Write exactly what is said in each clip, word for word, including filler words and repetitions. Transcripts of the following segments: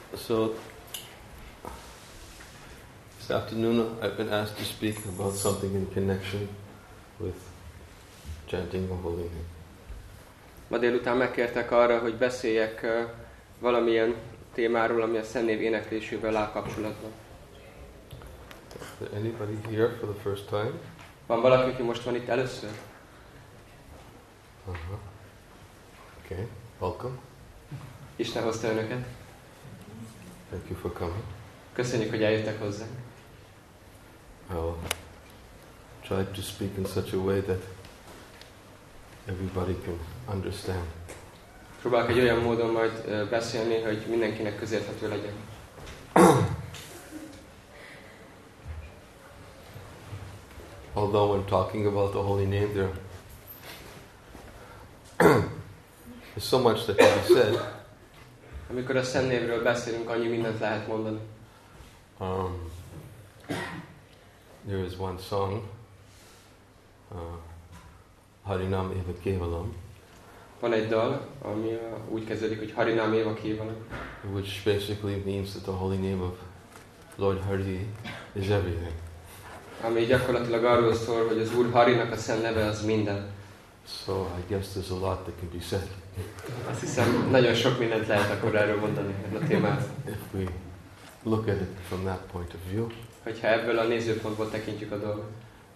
So, this afternoon I've been asked to speak about something in connection with chanting the holy name. Ma délután megkértek arra, hogy beszéljek uh, valamilyen témáról, ami a Szent Név éneklésével áll kapcsolatban. Is there anybody here for the first time? Van valaki, aki most van itt először? Uh-huh. Okay, welcome. Isten hozta önöket. Thank you for coming. Köszönjük, hogy eljöttek hozzánk. I'll try to speak in such a way that everybody can understand. Próbálok egy olyan módon majd uh, beszélni, hogy mindenkinek közérthető legyen. Although when talking about the holy name, there is so much that can be said. Amikor a Szent Névről beszélünk, annyi mindent lehet mondani. Um, there is one song, uh, Harinam Eva Kevalam, Van egy dal, ami uh, úgy kezdődik, hogy Harinam Eva Kevalam, which basically means that the holy name of Lord Hari is everything. ami gyakorlatilag arról szól, hogy az Úr Harinak a szent neve az minden. So I guess there's a lot that can be said. Azt hiszem, nagyon sok mindent lehet akkor erről mondani, erről a témát. If we look at it from that point of view. Hogyha ebből a nézőpontból tekintjük a dolgot.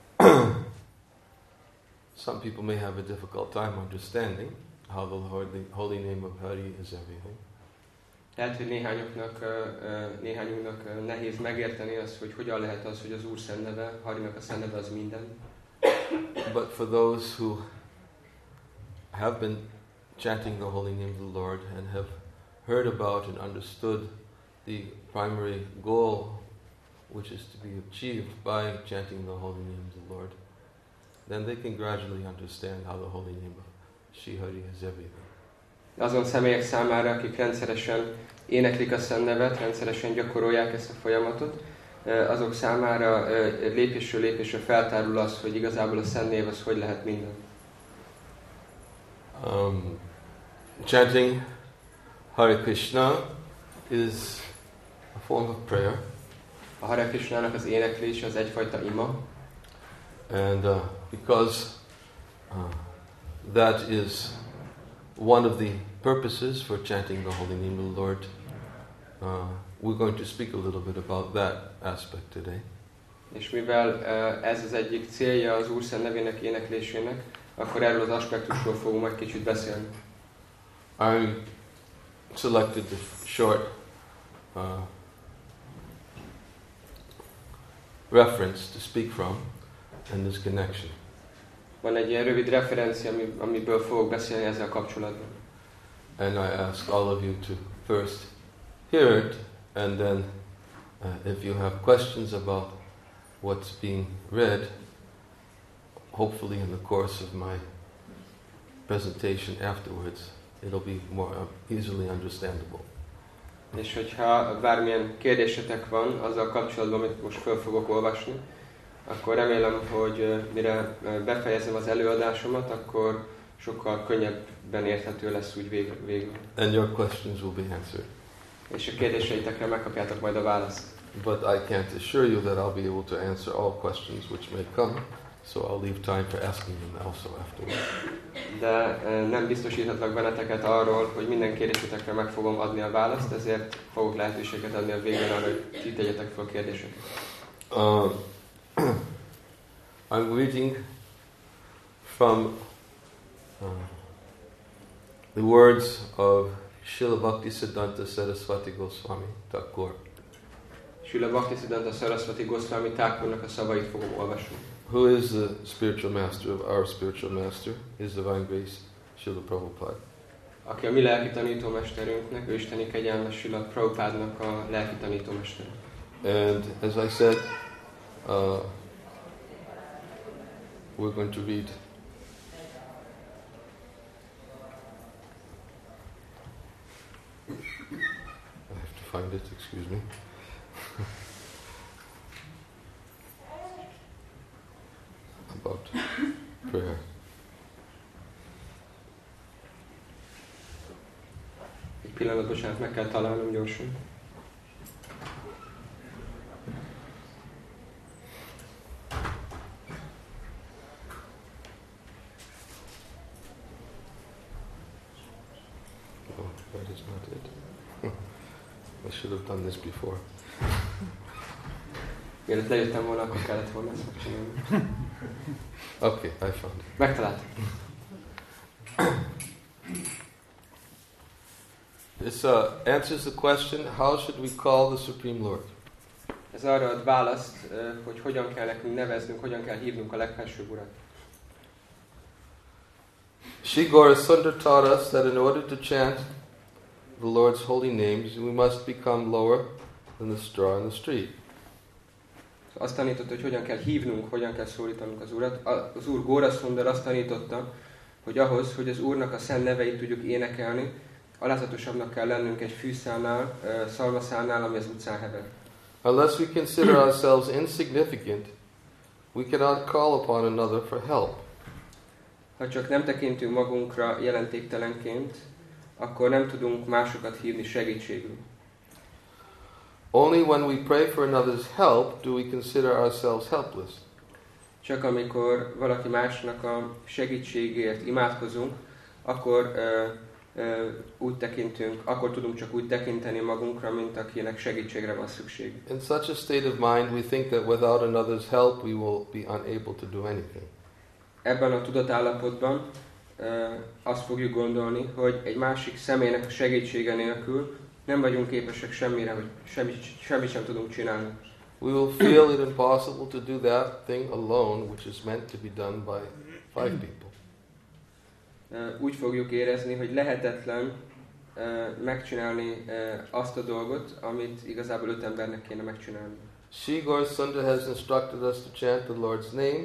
Some people may have a difficult time understanding how the holy, holy name of Hari is everything. Lehet, hogy néhányoknak, néhányunknak nehéz megérteni azt, hogy hogyan lehet az, hogy az Úr szent neve, Harinak a szent neve az minden. But for those who have been chanting the holy name of the Lord and have heard about and understood the primary goal which is to be achieved by chanting the holy name of the Lord, then they can gradually understand how the holy name of Shri Hari is everything. Azon személyek számára, akik rendszeresen éneklik a szent nevet, rendszeresen gyakorolják ezt a folyamatot, azok számára lépésről lépésre feltárul az, hogy igazából a szent név az hogy lehet minden. Um, chanting Hare Krishna is a form of prayer. A Hare Krishnának az éneklése az egyfajta ima. And uh, because uh, that is one of the purposes for chanting the holy name of the Lord, uh, we're going to speak a little bit about that aspect today. És mivel uh, ez az egyik célja az Úr szent nevének éneklésének, akkor erről az aspektusról fogunk majd kicsit beszélni. I selected the short uh, reference to speak from in this connection. Van egy ilyen rövid referencia, amiből fogok beszélni ezzel kapcsolatban. And I ask all of you to first hear it, and then uh, if you have questions about what's being read, hopefully in the course of my presentation afterwards, it'll be more uh, easily understandable. És hogyha bármilyen kérdésetek van azzal kapcsolatban, amit most föl fogok olvasni, akkor remélem, hogy mire befejezem az előadásomat, akkor sokkal könnyebben érthető lesz úgy vég- végül. And your questions will be answered. És a kérdéseitekre megkapjátok majd a választ. But I can't assure you that I'll be able to answer all questions which may come, so I'll leave time for asking them also afterwards. De nem biztosíthatlak benneteket arról, hogy minden kérdésetekre meg fogom adni a választ, ezért fogok lehetőséget adni a végén arra, hogy ti tegyetek fel kérdéseket. Uh, I'm reading from uh, the words of Srila Bhaktisiddhanta Saraswati Goswami Thakur, Srila Bhaktisiddhanta Saraswati Goswami Thakurnak a szavait fogom olvasni. who is the spiritual master of our spiritual master, His Divine Grace, Srila Prabhupada. Aki a mi lelki tanítómesterünknek, ő isteni kegyelmes Srila Prabhupádnak a lelki tanítómestere. And as I said, uh, we're going to read I have to find it, excuse me. About prayer. Egy pillanat, bocsánat, meg kell találnom gyorsan. I should have done this before. Mielőtt lejöttem volna, akkor kellett volna ezt megcsinálni. Okay, I found it. Megtaláltam. This uh, answers the question, how should we call the Supreme Lord? Ez arra ad választ, hogy hogyan kell nekünk neveznünk, hogyan kell hívnunk a legfelsőbb Urat. Sri Gaurasundar taught us that in order to chant the Lord's holy names, we must become lower than the straw in the street. Azt tanította, hogy hogyan kell hívnunk, hogyan kell szólítanunk az Urat. Az Úr Gaurasundar azt tanította, hogy ahhoz, hogy az Úrnak a szent neveit tudjuk énekelni, alázatosabbnak kell lennünk egy fűszálnál, szalmaszálnál, ami az utcán hever. Unless we consider ourselves insignificant, we cannot call upon another for help. Ha csak nem tekintünk magunkra jelentéktelenként, akkor nem tudunk másokat hívni segítségül. Only when we pray for another's help do we consider ourselves helpless. Csak amikor valaki másnak a segítségért imádkozunk, akkor ö, ö, úgy tekintünk, akkor tudunk csak úgy tekinteni magunkra, mint akinek segítségre van szükség. In such a state of mind, we think that without another's help, we will be unable to do anything. Ebben a tudatállapotban ö, azt fogjuk gondolni, hogy egy másik személynek a segítsége nélkül nem vagyunk képesek semmire, hogy semmit, semmit sem tudunk csinálni. We will feel it impossible to do that thing alone, which is meant to be done by five people. Úgy fogjuk érezni, hogy lehetetlen megcsinálni azt a dolgot, amit igazából öt embernek kéne megcsinálni. Sri Gaurasundar has instructed us to chant the Lord's names.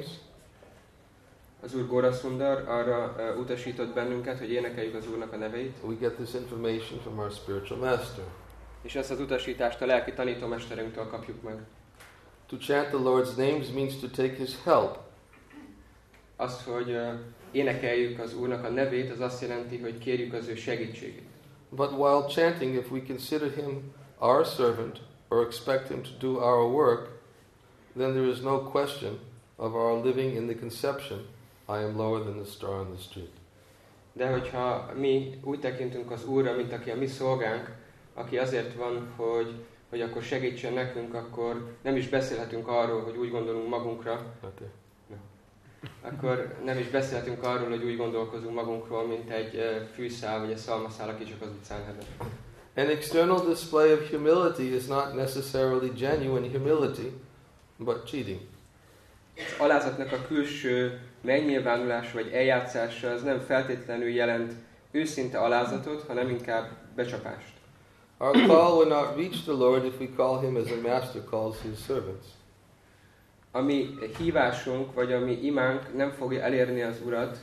Az Úr Gaurasundar arra uh, utasított bennünket, hogy énekeljük az Úrnak a neveit. We get this information from our spiritual master. És ezt az utasítást a lelki tanítómesterünktől kapjuk meg. To chant the Lord's names means to take His help. Azt, hogy uh, énekeljük az Úrnak a nevét, az azt jelenti, hogy kérjük az ő segítségét. But while chanting, if we consider Him our servant or expect Him to do our work, then there is no question of our living in the conception, I am lower than the star on the street. De hogyha mi úgy tekintünk az Úrra, mint aki a mi szolgánk, aki azért van, hogy, hogy akkor segítsen nekünk, akkor nem is beszélhetünk arról, hogy úgy gondolunk magunkra. Okay. No. Akkor nem is beszélhetünk arról, hogy úgy gondolkozunk magunkról, mint egy uh, fűszál vagy egy szalmaszál, aki csak az utcán hever. An external display of humility is not necessarily genuine humility, but cheating. Az alázatnak a külső megnyilvánulás vagy eljátszása az nem feltétlenül jelent őszinte alázatot, hanem inkább becsapást. Our call will not reach the Lord if we call Him as a master calls His servants. A mi hívásunk, vagy a mi imánk nem fogja elérni az Urat,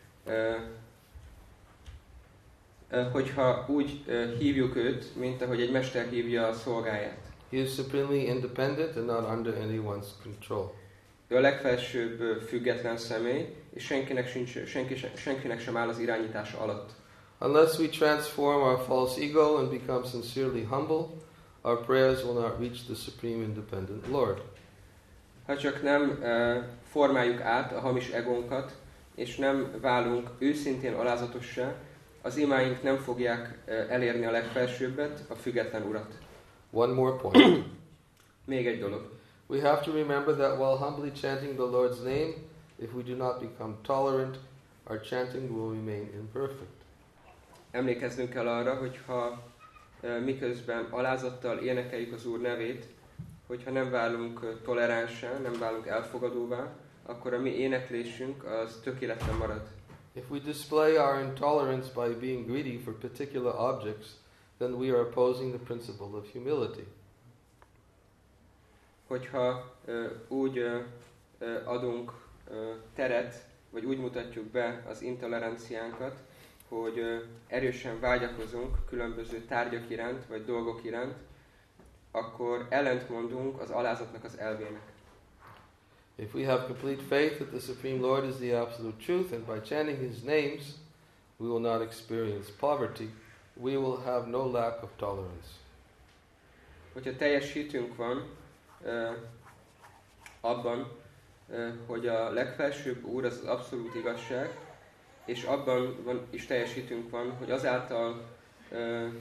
hogyha úgy hívjuk őt, mint ahogy egy mester hívja a szolgáját. He is supremely independent and not under anyone's control. Ő a legfelsőbb független személy, és senkinek, sincs, senki, senkinek sem áll az irányítása alatt. Unless we transform our false ego and become sincerely humble, our prayers will not reach the supreme independent Lord. Ha csak nem uh, formáljuk át a hamis egónkat, és nem válunk őszintén alázatossá, az imáink nem fogják uh, elérni a legfelsőbbet, a független Urat. One more point. Még egy dolog. We have to remember that while humbly chanting the Lord's name, if we do not become tolerant, our chanting will remain imperfect. Emlékeznünk kell arra, hogy ha uh, miközben alázattal énekeljük az Úr nevét, hogyha nem válunk uh, toleránsá, nem válunk elfogadóvá, akkor a mi éneklésünk az tökéletlen marad. If we display our intolerance by being greedy for particular objects, then we are opposing the principle of humility. Hogyha uh, úgy uh, uh, adunk uh, teret, vagy úgy mutatjuk be az intoleranciánkat, hogy uh, erősen vágyakozunk különböző tárgyak iránt, vagy dolgok iránt, akkor ellentmondunk az alázatnak az elvének. If we have complete faith that the Supreme Lord is the absolute truth, and by chanting His names, we will not experience poverty, we will have no lack of tolerance. Hogyha teljes hitünk van uh, abban, uh, hogy a legfelsőbb Úr az az abszolút igazság, és abban van, is teljes hitünk van, hogy azáltal, uh,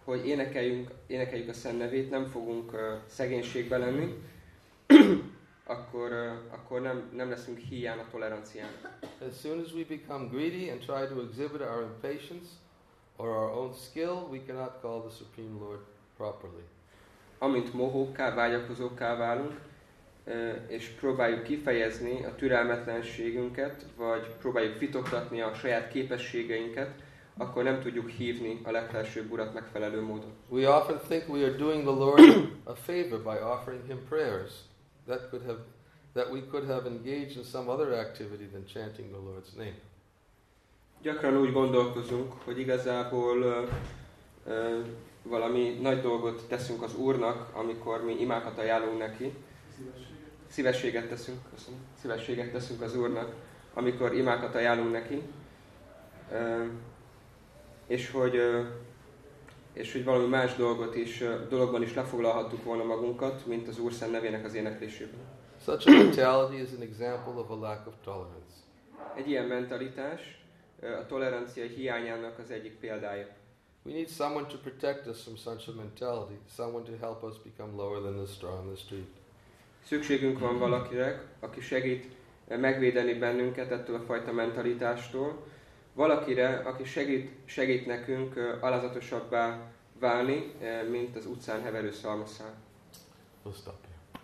hogy énekeljünk, énekeljük a Szent nevét, nem fogunk uh, szegénységbe lenni, akkor, uh, akkor nem, nem leszünk híján a toleranciának. As soon as we become greedy and try to exhibit our impatience or our own skill, we cannot call the Supreme Lord properly. Amint mohókká, vágyakozókká válunk, és próbáljuk kifejezni a türelmetlenségünket, vagy próbáljuk fitoktatni a saját képességeinket, akkor nem tudjuk hívni a legfelsőbb Urat megfelelő módon. We often think we are doing the Lord a favor by offering Him prayers that could have, that we could have engaged in some other activity than chanting the Lord's name. Gyakran úgy gondolkozunk, hogy igazából uh, uh, valami nagy dolgot teszünk az Úrnak, amikor mi imákat ajánlunk neki. Szívességet teszünk, köszönöm. Szívességet teszünk az Úrnak, amikor imákat ajánlunk neki. Uh, és hogy uh, és hogy valami más dolgot is, uh, dologban is lefoglalhattuk volna magunkat, mint az Úr szent nevének az éneklésében. Such a mentality is an example of a lack of tolerance. Egy ilyen mentalitás uh, a tolerancia hiányának az egyik példája. We need someone to protect us from such a mentality, someone to help us become lower than the straw on the street. Szükségünk van valakire, aki segít megvédeni bennünket ettől a fajta mentalitástól. Valakire, aki segít, segít nekünk alázatosabbá válni, mint az utcán heverő szalmaszál. We'll stop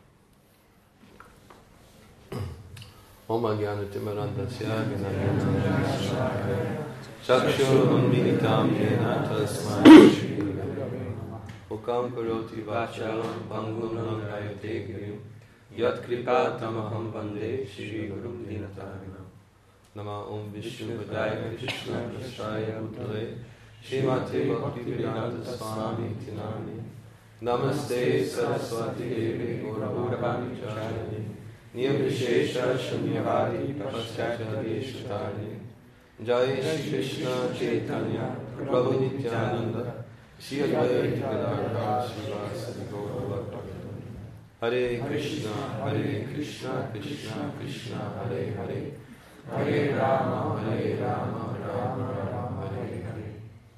here. Om Ajnana-timirandasya Gnana-Jnana Chakshur-unmilitam Yena Tasmai Shri-Gurave Ukam Karoti Vachalam Pangum Langrayate Girim Yat Kripatamaham Vande Shri-Gurum Dinatarinam Nama Om Vishnu-Padaya Krishna-Prasthaya Bhutale Shrimate Bhakti-Vedanta Swami Tinani Namaste Saraswati Devi Gauravani Chari Niyam-Vishesha Shunyavadi Paschatya Deshatari Jai Shri Krishna Chaitanya Prabhu Nityananda Shri Advaita Gadadhar Srivasadi Gaura-Bhakta Hare Krishna Hare Krishna Krishna Krishna Hare Hare Hare Rama Hare Rama Rama Rama Hare Hare.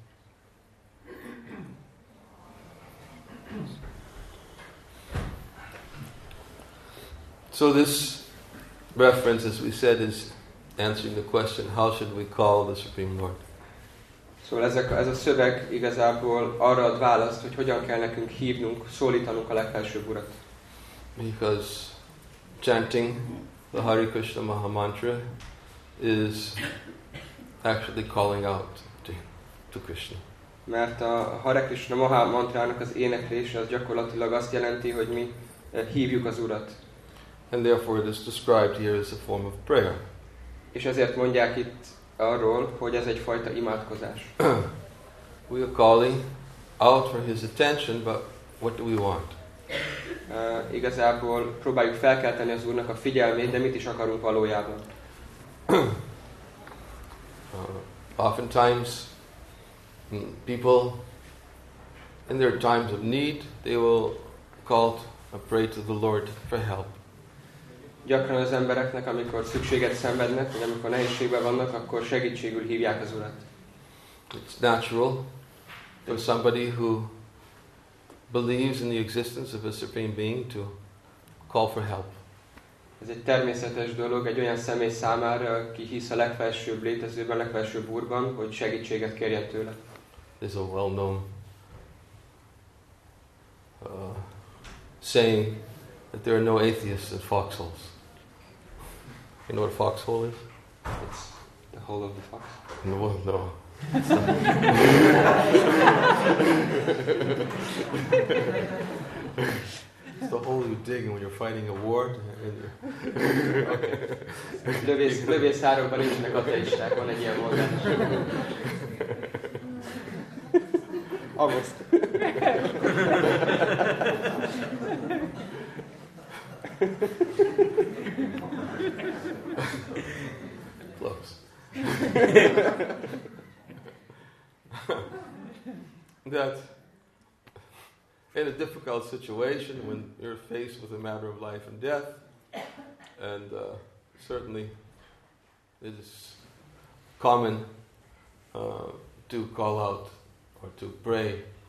So this reference, as we said, is answering the question, how should we call the Supreme Lord? Szóval ezek, ez a szöveg igazából arra ad választ, hogy hogyan kell nekünk hívnunk, szólítanunk a legfelsőbb Urat. Because chanting the Hare Krishna Maha Mantra is actually calling out to, to Krishna. Mert a Hare Krishna Maha Mantrának az éneklése az gyakorlatilag azt jelenti, hogy mi hívjuk az Urat. And therefore it is described here as a form of prayer. És ezért mondják itt arról, hogy ez egyfajta imádkozás. We are calling out for His attention, but what do we want? Uh, igazából próbáljuk felkelteni az Úrnak a figyelmét, de mit is akarunk valójában? uh, oftentimes, people, in their times of need, they will call to pray to the Lord for help. Gyakran az embereknek, amikor szükséget szenvednek, vagy amikor nehézségben vannak, akkor segítségül hívják az Urat. It's natural for somebody who believes in the existence of a supreme being to call for help. Ez egy természetes dolog egy olyan személy számára, aki hisz a legfelsőbb létezőben, a legfelsőbb Úrban, hogy segítséget kérjen tőle. There's a well-known uh, saying that there are no atheists in foxholes. You know what a foxhole is? It's the hole of the fox. No, no. It's the hole you dig when you're fighting a war. Okay. Lövész, lövészárokban nincsenek ateisták, van egy ilyen mondás. Agoszt. Close. That in a difficult situation, when you're faced with a matter of life and death, and uh, certainly it is common uh, to call out or to pray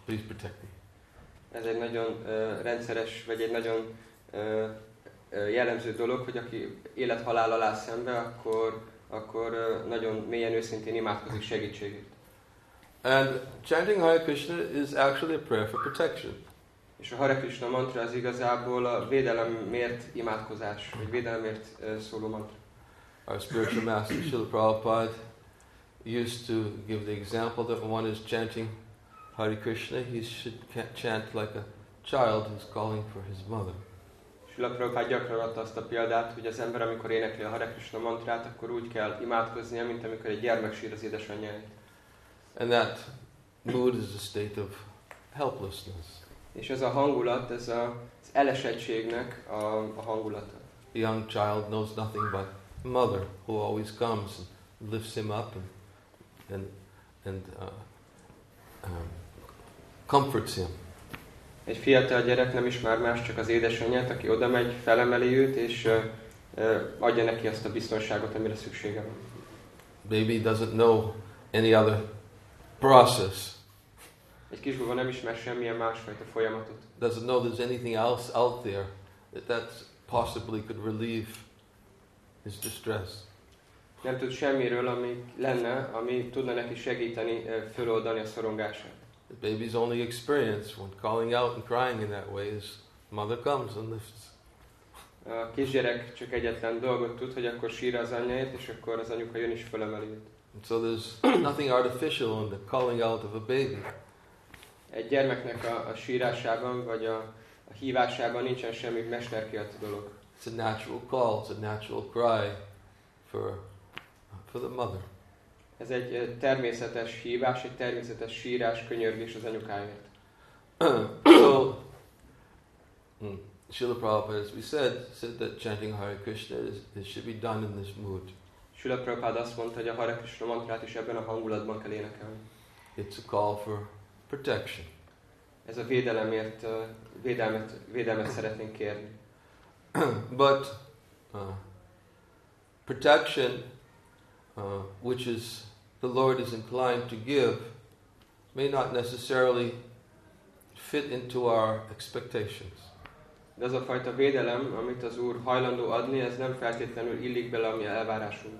please protect me. Ez egy nagyon uh, rendszeres, vagy egy nagyon uh, uh, jellemző dolog, hogy aki élet-halál alá szembe, akkor, akkor uh, nagyon mélyen őszintén imádkozik segítségét. And chanting Hare Krishna is actually a prayer for protection. És a Hare Krishna mantra az igazából a védelemért imádkozás, vagy védelemért uh, szóló mantra. Our spiritual master, Srila Prabhupada, used to give the example that when one is chanting Hare Krishna, he should chant like a child who's calling for his mother. Srila Prabhupada gyakran adta azt a példát, hogy az ember, amikor énekli a Hare Krishna mantrát, akkor úgy kell imádkoznia, mint amikor egy gyermek sír az édesanyjáért. And that mood is a state of helplessness. És ez a hangulat, ez a, az elesettségnek a, a hangulata. The young child knows nothing but mother, who always comes and lifts him up and and and uh, um, comforts him. Egy fiatal gyerek nem ismer más, csak az édesanyját, aki oda megy, felemeli őt, és uh, uh, adja neki azt a biztonságot, amire szüksége van. Baby doesn't know any other process. Egy kisbaba nem ismer semmilyen másfajta folyamatot. Doesn't know there's anything else out there that that possibly could relieve his distress. Nem tud semmiről, ami lenne, ami tudna neki segíteni, uh, föloldani a szorongását. The baby's only experience when calling out and crying in that way is mother comes and lifts. A kisgyerek csak egyetlen dolgot tud, hogy akkor sír az anyjáért, és akkor az anyuka jön és fölemeli őt. And so there's nothing artificial in the calling out of a baby. Egy gyermeknek a, a sírásában, vagy a, a hívásában nincsen semmi mesterkélt dolog. It's a natural call, it's a natural cry for, for the mother. Ez egy természetes hívás, egy természetes sírás, könyörgés az anyukáért. So, hmm, Srila Prabhupada, as we said, said that chanting Hare Krishna is, it should be done in this mood. Srila Prabhupada azt mondta, hogy a Hare Krishna mantrát is ebben a hangulatban kell énekelni. It's a call for protection. Ez a védelemért, védelmet, védelmet szeretnénk kérni. But uh, protection, uh, which is the Lord is inclined to give, may not necessarily fit into our expectations. De az a fajta védelem, amit az Úr hajlandó adni, ez nem feltétlenül illik bele a mi elvárásunkba.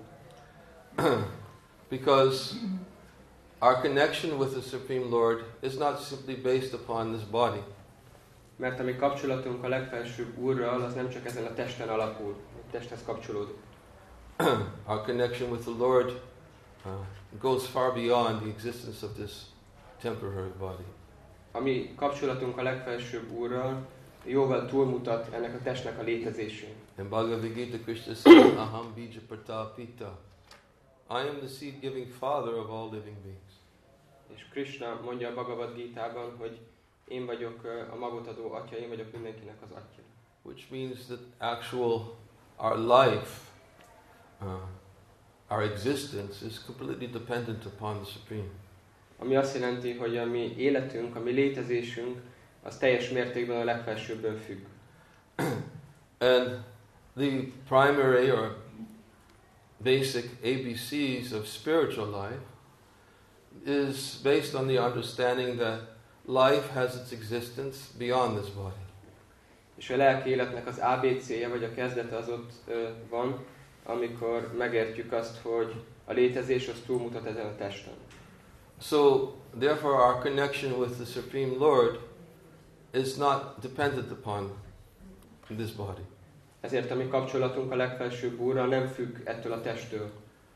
Because our connection with the Supreme Lord is not simply based upon this body. Mert a mi kapcsolatunk a legfelsőbb Úrral, az nem csak ezen a testen alapul, a testhez kapcsolódik. Our connection with the Lord uh, goes far beyond the existence of this temporary body. A mi kapcsolatunk a legfelsőbb Úrral jóval túlmutat ennek a testnek a létezésén. In Bhagavad Gita, Krishna says, Aham bija pratapita. I am the seed-giving father of all living beings. És Krishna mondja a Bhagavad Gitában, hogy én vagyok a magot adó atya, én vagyok mindenkinek az atya. Which means that actual, our life, uh, our existence is completely dependent upon the Supreme. Ami azt jelenti, hogy a mi életünk, a mi létezésünk, az teljes mértékben a legfelsőbbön függ. And the primary or basic A B Cs of spiritual life is based on the understanding that life has its existence beyond this body. És a lelki életnek az á bé cé-je, vagy a kezdete az ott ö, van, amikor megértjük azt, hogy a létezés az túlmutat ezen a testen. So, therefore our connection with the Supreme Lord is not dependent upon this body. Ezért a mi kapcsolatunk a legfelsőbb Úrral nem függ ettől a testtől.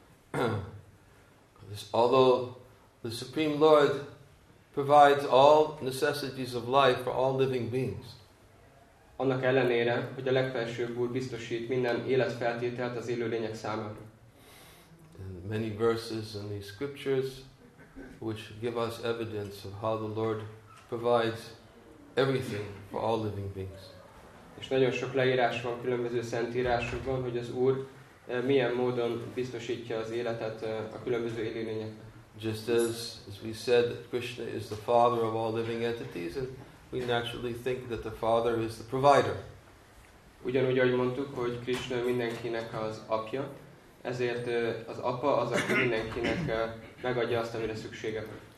Although the Supreme Lord provides all necessities of life for all living beings. Annak ellenére, hogy a legfelsőbb Úr biztosít minden életfeltételt az élőlények számára. And many verses in the scriptures which give us evidence of how the Lord provides everything for all living beings. És nagyon sok leírás van különböző szentírásokban, hogy az Úr milyen módon biztosítja az életet a különböző élőlényeknek. Just as, as we said that Krishna is the father of all living entities, and we naturally think that the father is the provider. Ugyanúgy, ahogy mondtuk, hogy Krishna mindenkinek az apja, ezért az apa az, aki mindenkinek megadja azt, amire szüksége van.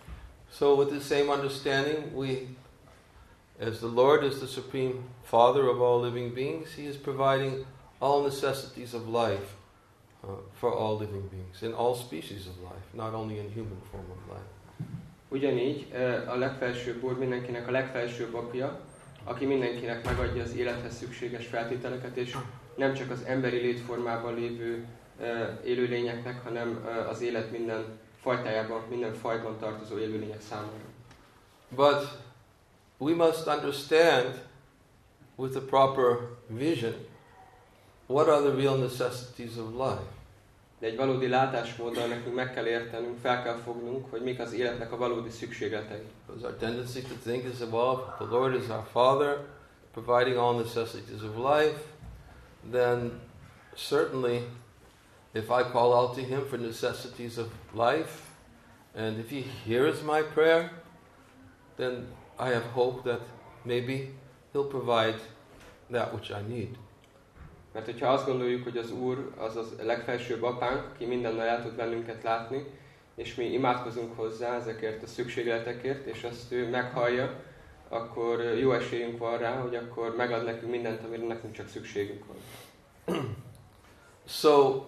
So with the same understanding, we, as the Lord is the supreme Father of all living beings, He is providing all necessities of life uh, for all living beings, in all species of life, not only in human form of life. Ugyanígy a legfelsőbb Úr mindenkinek a legfelsőbb apja, aki mindenkinek megadja az élethez szükséges feltételeket, és nem csak az emberi létformában lévő élőlényeknek, hanem az élet minden fajtájában, minden fajban tartozó élőlények számára. But we must understand with a proper vision what are the real necessities of life. De egy valódi látásmóddal nekünk meg kell értenünk, fel kell fognunk, hogy mik az életnek a valódi szükségletei. Because our tendency to think is, well, the Lord is our Father, providing all necessities of life, then certainly if I call out to Him for necessities of life, and if He hears my prayer, then I have hope that maybe He'll provide that which I need. Mert hogyha azt gondoljuk, hogy az Úr az a legfelsőbb apánk, aki mindennel el tud bennünket látni, és mi imádkozunk hozzá ezekért a szükségletekért, és azt ő meghallja, akkor jó esélyünk van rá, hogy akkor megad nekünk mindent, amire nekünk csak szükségünk van. So,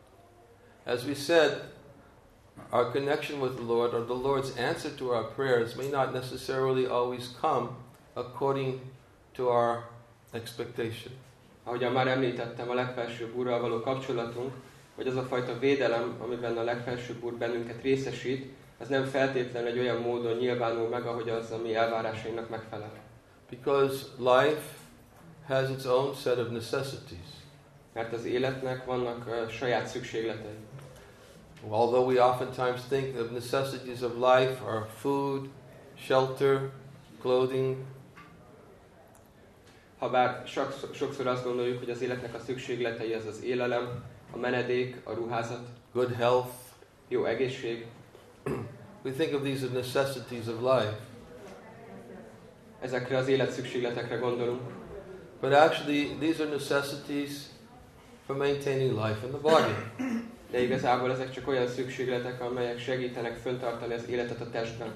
as we said, our connection with the Lord, or the Lord's answer to our prayers, may not necessarily always come according to our expectation. Ahogyan már említettem, a legfelsőbb Úrral való kapcsolatunk, vagy az a fajta védelem, amiben a legfelsőbb Úr bennünket részesít, az nem feltétlenül egy olyan módon nyilvánul meg, ahogy az a mi elvárásainknak megfelel. Because life has its own set of necessities. Mert az életnek vannak uh, saját szükségletei. Although we oftentimes think the necessities of life are food, shelter, clothing. Habár sokszor azt gondoljuk, hogy az életnek a szükségletei az az élelem, a menedék, a ruházat, good health, jó egészség. We think of these as necessities of life. Ezekre az életszükségletekre gondolunk. But actually, these are necessities for maintaining life in the body. De igazából ezek csak olyan szükségletek, amelyek segítenek fenntartani az életet a testben.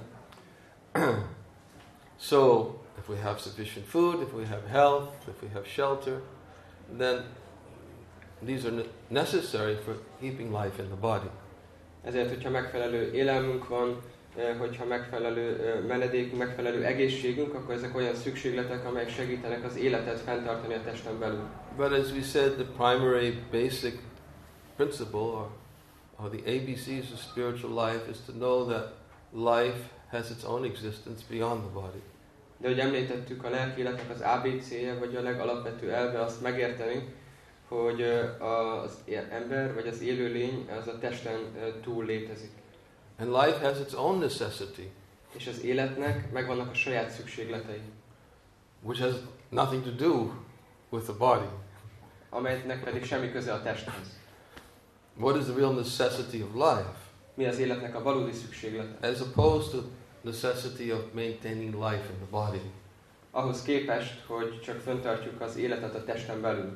So, if we have sufficient food, if we have health, if we have shelter, then these are necessary for keeping life in the body. Ezért, hogyha megfelelő élelmünk van, hogyha megfelelő menedékünk, megfelelő egészségünk, akkor ezek olyan szükségletek, amelyek segítenek az életet fenntartani a testen belül. But as we said, the primary basic principle, or, or the A B Cs of spiritual life, is to know that life has its own existence beyond the body. De hogy említettük, a lelki életnek az á bé cé-je, vagy a legalapvető elve azt megérteni, hogy az ember, vagy az élőlény az a testen túl létezik. And life has its own necessity. És az életnek megvannak a saját szükségletei. Which has nothing to do with the body. Amelynek pedig semmi köze a testhez. What is the real necessity of life? Mi az életnek a valódi szükséglete? As opposed to necessity of maintaining life in the body. Ahhoz képest, hogy csak fenntartjuk az életet a testen belül.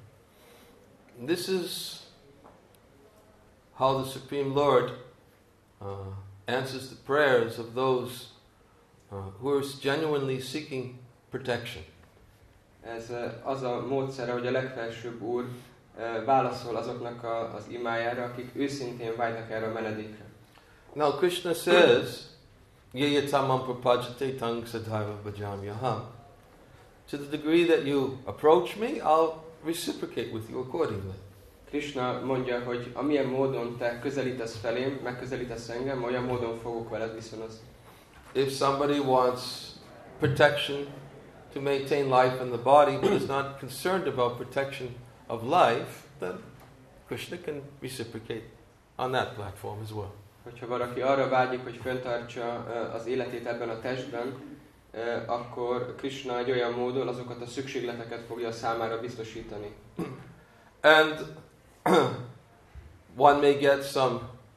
This is how the Supreme Lord uh, answers the prayers of those uh, who are genuinely seeking protection. Ez uh, az a módszer, hogy a legfelsőbb Úr uh, válaszol azoknak a, az imájára, akik őszintén vágynak erre a menedékre. Now Krishna says, Yeyatamam prapajate tang sadhaiva bhajamyaham. To the degree that you approach me, I'll reciprocate with you accordingly. Krishna mondja, hogy amilyen módon te közelítesz felém, megközelítesz engem, olyan módon fogok veled viszonozni. If somebody wants protection to maintain life in the body, but is not concerned about protection of life, then Krishna can reciprocate on that platform as well. Hogyha valaki arra vágyik, hogy fenntartsa az életét ebben a testben, akkor Krishna egy olyan módon azokat a szükségleteket fogja számára biztosítani. And one may get some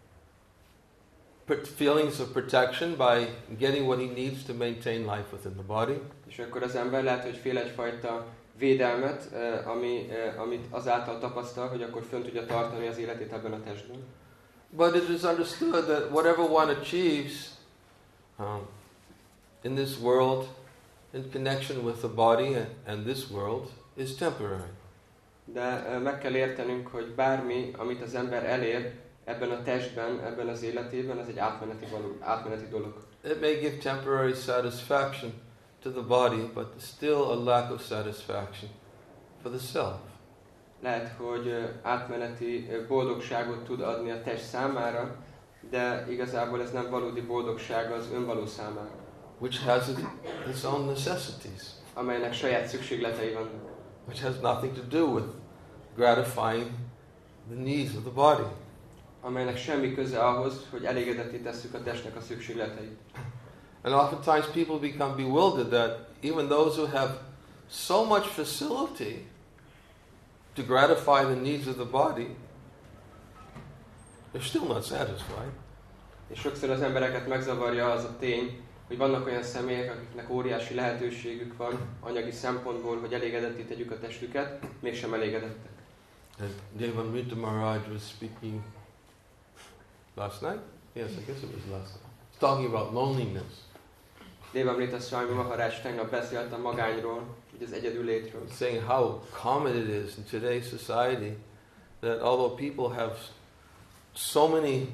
feelings of protection by getting what he needs to maintain life within the body. És akkor az ember lehet, hogy fél egyfajta védelmet, ami, amit azáltal tapasztal, hogy akkor fönn tudja tartani az életét ebben a testben. But it is understood that whatever one achieves Um, in this world, in connection with the body and, and this world, is temporary. De meg kell értenünk, hogy bármi, amit az ember elér ebben a testben, ebben az életében, ez egy átmeneti, való, átmeneti dolog. It may give temporary satisfaction to the body, but still a lack of satisfaction for the self. Lehet, hogy átmeneti boldogságot tud adni a test számára, de igazából ez nem valódi boldogság az önvaló számára. Which has its own necessities. Amelynek saját szükségletei vannak. Which has nothing to do with gratifying the needs of the body. Amelynek semmi köze ahhoz, hogy elégedetté tesszük a testnek a szükségleteit. And oftentimes people become bewildered that even those who have so much facility to gratify the needs of the body, they're still not satisfied. És sokszor az embereket megzavarja az a tény, hogy vannak olyan személyek, akiknek óriási lehetőségük van anyagi szempontból, hogy elégedetté tegyük a testüket, mégsem elégedettek. And Devanamrita Maharaj was speaking last night? Yes, I guess it was last night. He's talking about loneliness. Devanamrita Swami Maharaj tegnap beszélt a magányról, az egyedüllétről. Saying how common it is in today's society that although people have so many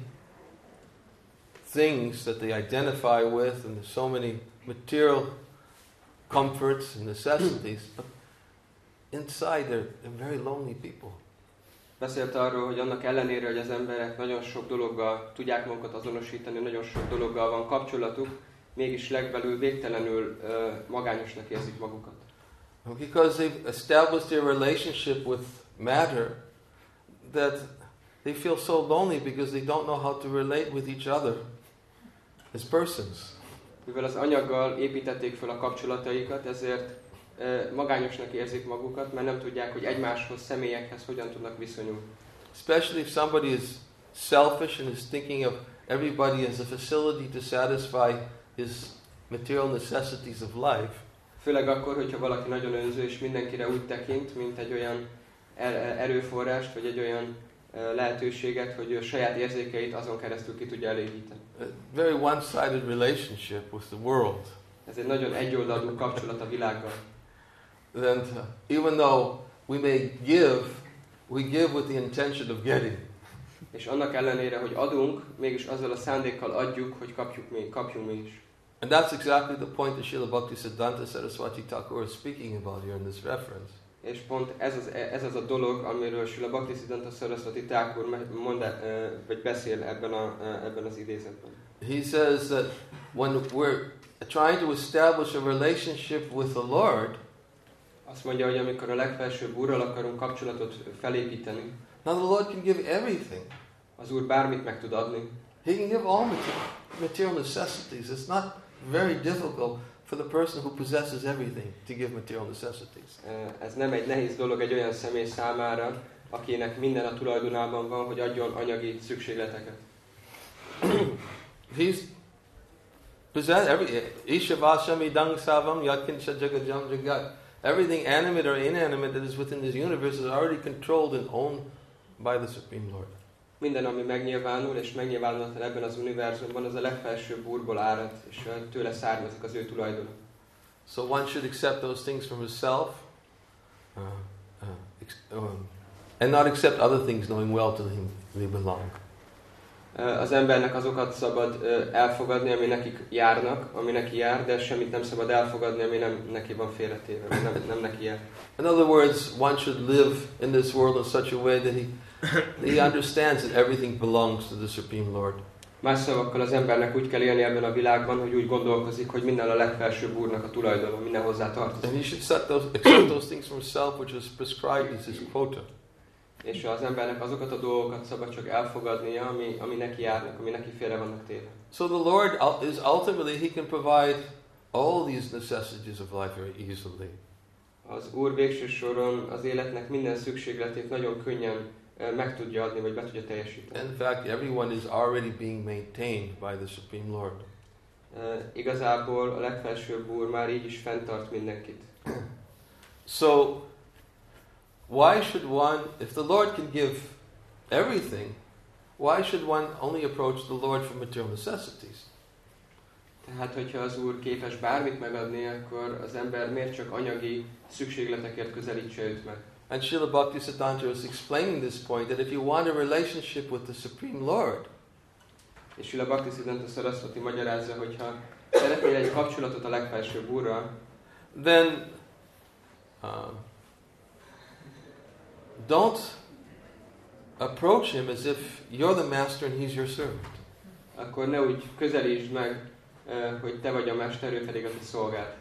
things that they identify with and there's so many material comforts and necessities, but inside they're, they're very lonely people. Beszélt arról, hogy annak ellenére, hogy az emberek nagyon sok dologgal tudják magukat azonosítani, nagyon sok dologgal van kapcsolatuk, mégis legbelül végtelenül uh, magányosnak érzik magukat. Because they've established their relationship with matter, that they feel so lonely because they don't know how to relate with each other as persons. Mivel az anyaggal építették fel a kapcsolataikat, ezért uh, magányosnak érzik magukat, mert nem tudják, hogy egymáshoz, személyekhez hogyan tudnak viszonyulni. Especially if somebody is selfish and is thinking of everybody as a facility to satisfy his material necessities of life. Főleg akkor, hogyha valaki nagyon önző és mindenkire úgy tekint, mint egy olyan erőforrást, vagy egy olyan lehetőséget, hogy a saját érzékeit azon keresztül ki tudja elégíteni. A very one-sided relationship with the world. Ez egy nagyon egyoldalú kapcsolat a világgal. And uh, even though we may give, we give with the intention of getting. És annak ellenére, hogy adunk, mégis azzal a szándékkal adjuk, hogy kapjuk mi, kapjunk mi is. And that's exactly the point that Srila Bhaktisiddhanta Saraswati Thakur is speaking about here in this reference. És pont ez az, ez az a dolog, amiről Srila Bhaktisiddhanta Saraswati Thakur mond, vagy beszél ebben, a, ebben az idézetben. He says that when we're trying to establish a relationship with the Lord, azt mondja, hogy amikor a legfelsőbb Úrral akarunk kapcsolatot felépíteni, now the Lord can give everything. Az Úr bármit meg tud adni. He can give all material necessities. It's not very difficult for the person who possesses everything to give material necessities. Ez nem egy nehéz dolog egy olyan személy számára, akinek minden a tulajdonában van, hogy adjon anyagi szükségleteket. He's possessed every Ishavashami dang savam yatkinsha jagajam jagat. Everything animate or inanimate that is within this universe is already controlled and owned by the Supreme Lord. Minden, ami megnyilvánul és megnyilvánul ebben az univerzumban, az a legfelsőbb Úrból árad, és tőle származik az ő tulajdona. So one should accept those things from himself, uh, uh, ex- um, and not accept other things, knowing well to him they belong. Az embernek azokat szabad elfogadni, ami nekik járnak, ami neki jár, de semmit nem szabad elfogadni, ami nem neki van félretéve, ami nem, nem neki jár. In other words, one should live in this world in such a way that he he understands that everything belongs to the Supreme Lord. Más szavakkal az embernek úgy kell élni ebben a világban, hogy úgy gondolkozik, hogy minden a legfelsőbb Úrnak a tulajdona, minden hozzá tartozik. And he should set those, accept those things from himself which is prescribed as his quota. És az embernek azokat a dolgokat szabad csak elfogadnia, ami, ami neki járnak, ami neki félre vannak téve. So the Lord is ultimately, he can provide all these necessities of life very easily. Az Úr végső soron az életnek minden szükségletét nagyon könnyen meg tudja adni, vagy be tudja teljesíteni. In fact, everyone is already being maintained by the Supreme Lord. Uh, igazából a legfelsőbb Úr már így is fenntart mindenkit. So, why should one, if the Lord can give everything, why should one only approach the Lord for material necessities? Tehát, hogyha az Úr képes bármit megadni, akkor az ember miért csak anyagi szükségletekért közelítse őt meg. And Srila Bhaktisiddhanta is explaining this point, that if you want a relationship with the Supreme Lord, és Srila Bhaktisiddhanta Saraswati magyarázza, hogyha szeretnél egy kapcsolatot a legfelsőbb Úrral, then uh, don't approach him as if you're the master and he's your servant. akkor ne úgy közelítsd meg, hogy te vagy a mester, ő pedig a ti szolgád.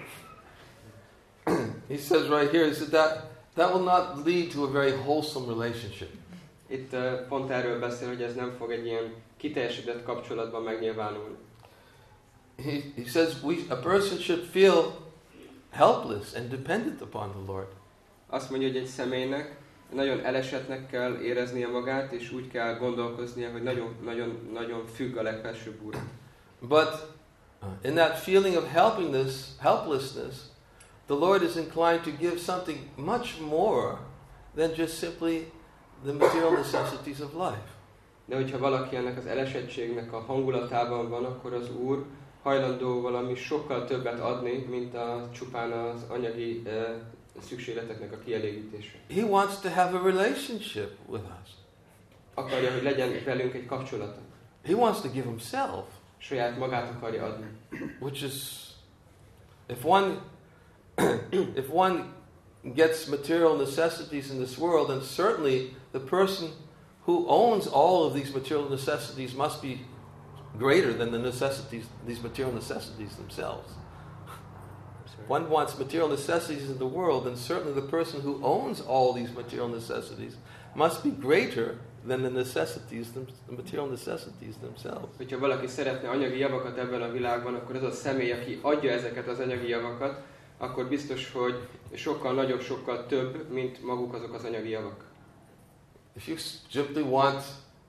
He says right here, he said that that will not lead to a very wholesome relationship. Itt uh, pont erről beszél, hogy ez nem fog egy ilyen kiteljesedett kapcsolatban megnyilvánulni. He, he says we, a person should feel helpless and dependent upon the Lord. Azt mondja, hogy egy személynek nagyon elesettnek kell éreznie magát, és úgy kell gondolkoznia, hogy nagyon, nagyon, nagyon függ a legfelsőbb Úr. But uh, in that feeling of helpingness, helplessness, the Lord is inclined to give something much more than just simply the material necessities of life. De hogyha valaki ennek az elesettségnek a hangulatában van, akkor az Úr hajlandó valami sokkal többet adni, mint a csupán az anyagi uh, szükségleteknek a kielégítése. He wants to have a relationship with us. Akarja, hogy legyen velünk egy kapcsolata. He wants to give himself. Saját magát akarja adni. Which is, if one, if one gets material necessities in this world, then certainly the person who owns all of these material necessities must be greater than the necessities, these material necessities themselves. If one wants material necessities in the world, then certainly the person who owns all these material necessities must be greater than the necessities, the material necessities themselves. Hogyha valaki szeretne anyagi javakat ebben a világban, akkor az a személy, aki adja ezeket az anyagi javakat, akkor biztos, hogy sokkal nagyobb, sokkal több, mint maguk azok az anyagi javak. If you simply want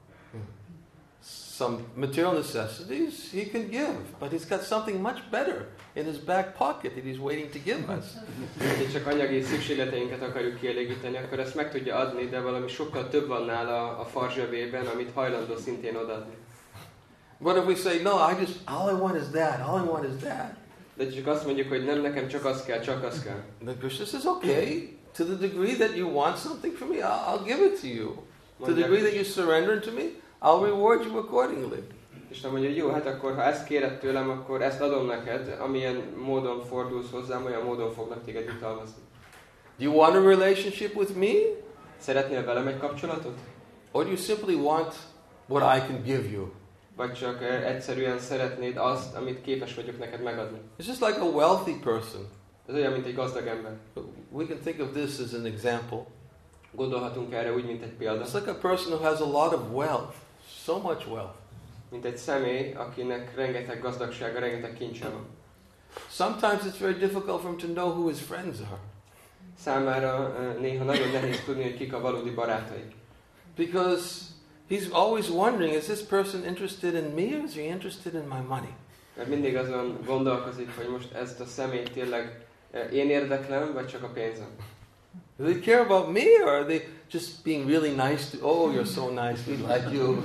some material necessities, he can give, but he's got something much better in his back pocket that he's waiting to give us. Ha csak anyagi szükségleteinket akarjuk kielégíteni, akkor ezt meg tudja adni, de valami sokkal több van nála a farzsebében, amit hajlandó szintén odaadni. But if we say, no, I just, all I want is that, all I want is that. De csak azt mondjuk, hogy nem, nekem csak az kell, csak az kell. The Krishna says, okay, to the degree that you want something from me, I'll, I'll give it to you. To the degree that you surrender to me, I'll reward you accordingly. És nem mondja, hogy jó, hát akkor ha ezt kéred tőlem, akkor ezt adom neked, amilyen módon fordulsz hozzám, olyan módon fognak téged jutalmazni. Do you want a relationship with me? Szeretnél velem egy kapcsolatot? Or do you simply want what I can give you? Vagy csak uh, egyszerűen szeretnéd azt, amit képes vagyok neked megadni? It's just like a wealthy person. Ez olyan, mint egy gazdag ember. We can think of this as an example. Gondolhatunk erre úgy, mint egy példa. It's like a person who has a lot of wealth, so much wealth. Mint egy személy, akinek rengeteg gazdagsága, rengeteg kincse van. Sometimes it's very difficult for him to know who his friends are. Számára uh, néha nagyon nehéz tudni, hogy kik a valódi barátai. Because he's always wondering, is this person interested in me or is he interested in my money? Mert mindig azon gondolkozik, hogy most ezt a személyt tényleg uh, én érdeklem, vagy csak a pénzem. Do they care about me or are they just being really nice to, oh, you're so nice, we like you.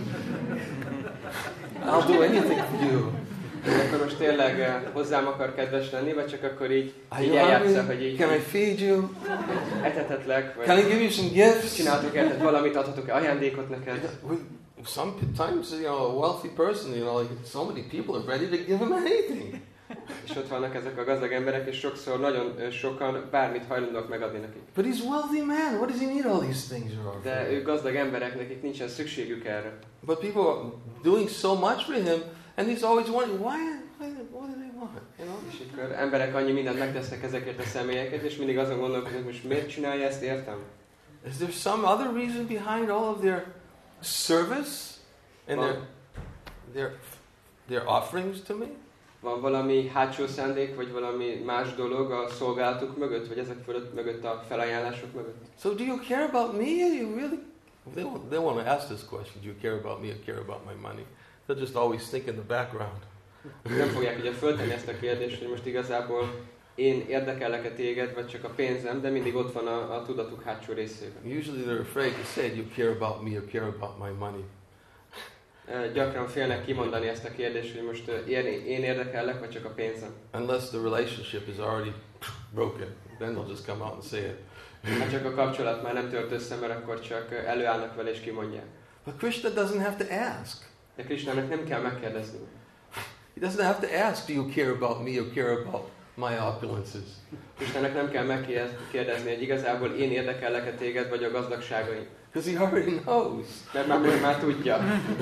I'll do anything for you. Akkor most tényleg uh, hozzám akar kedves lenni, vagy csak akkor így, Are így you eljátsza, hungry? hogy így Can I feed you? etetetlek, Can I vagy give you some gifts? csináltok érted valamit, adhatok ajándékot neked. We, sometimes, you know, a wealthy person, you know, like, so many people are ready to give him anything. És ott vannak ezek a gazdag emberek, és sokszor nagyon sokan bármit hajlandóak megadni nekik. But he's a wealthy man. What does he need all these things for? De ők gazdag emberek, nekik nincsen szükségük erre. But people are doing so much for him, and he's always wondering, why, why what do they want? You know? És akkor emberek annyi mindent megtesznek ezekért a személyeket, és mindig azon gondolkodnak, hogy most miért csinálja ezt, értem? Is there some other reason behind all of their service and their, their, their offerings to me? Van valami hátsó szándék, vagy valami más dolog a szolgálatuk mögött, vagy ezek fölött mögött a felajánlások mögött? So do you care about me? You really? They won't, they want to ask this question. Do you care about me or care about my money? They'll just always think in the background. Nem fogják ugye föltenni ezt a kérdést, hogy most igazából én érdekellek-e téged, vagy csak a pénzem, de mindig ott van a, a tudatuk hátsó részében. Usually they're afraid to say, do you care about me or care about my money? Gyakran félnek kimondani ezt a kérdést, hogy most én, én érdekellek, vagy csak a pénzem. Unless the relationship is already broken, then they'll just come out and say it. Ha csak a kapcsolat már nem tört össze, mert akkor csak előállnak vele és kimondják. But Krishna doesn't have to ask. De Krishnának nem kell megkérdezni. He doesn't have to ask, do you care about me or care about my opulences? Krishnának nem kell megkérdezni, hogy igazából én érdekellek-e téged, vagy a gazdagságaim. Because he already knows. Mert már, már, már tudja.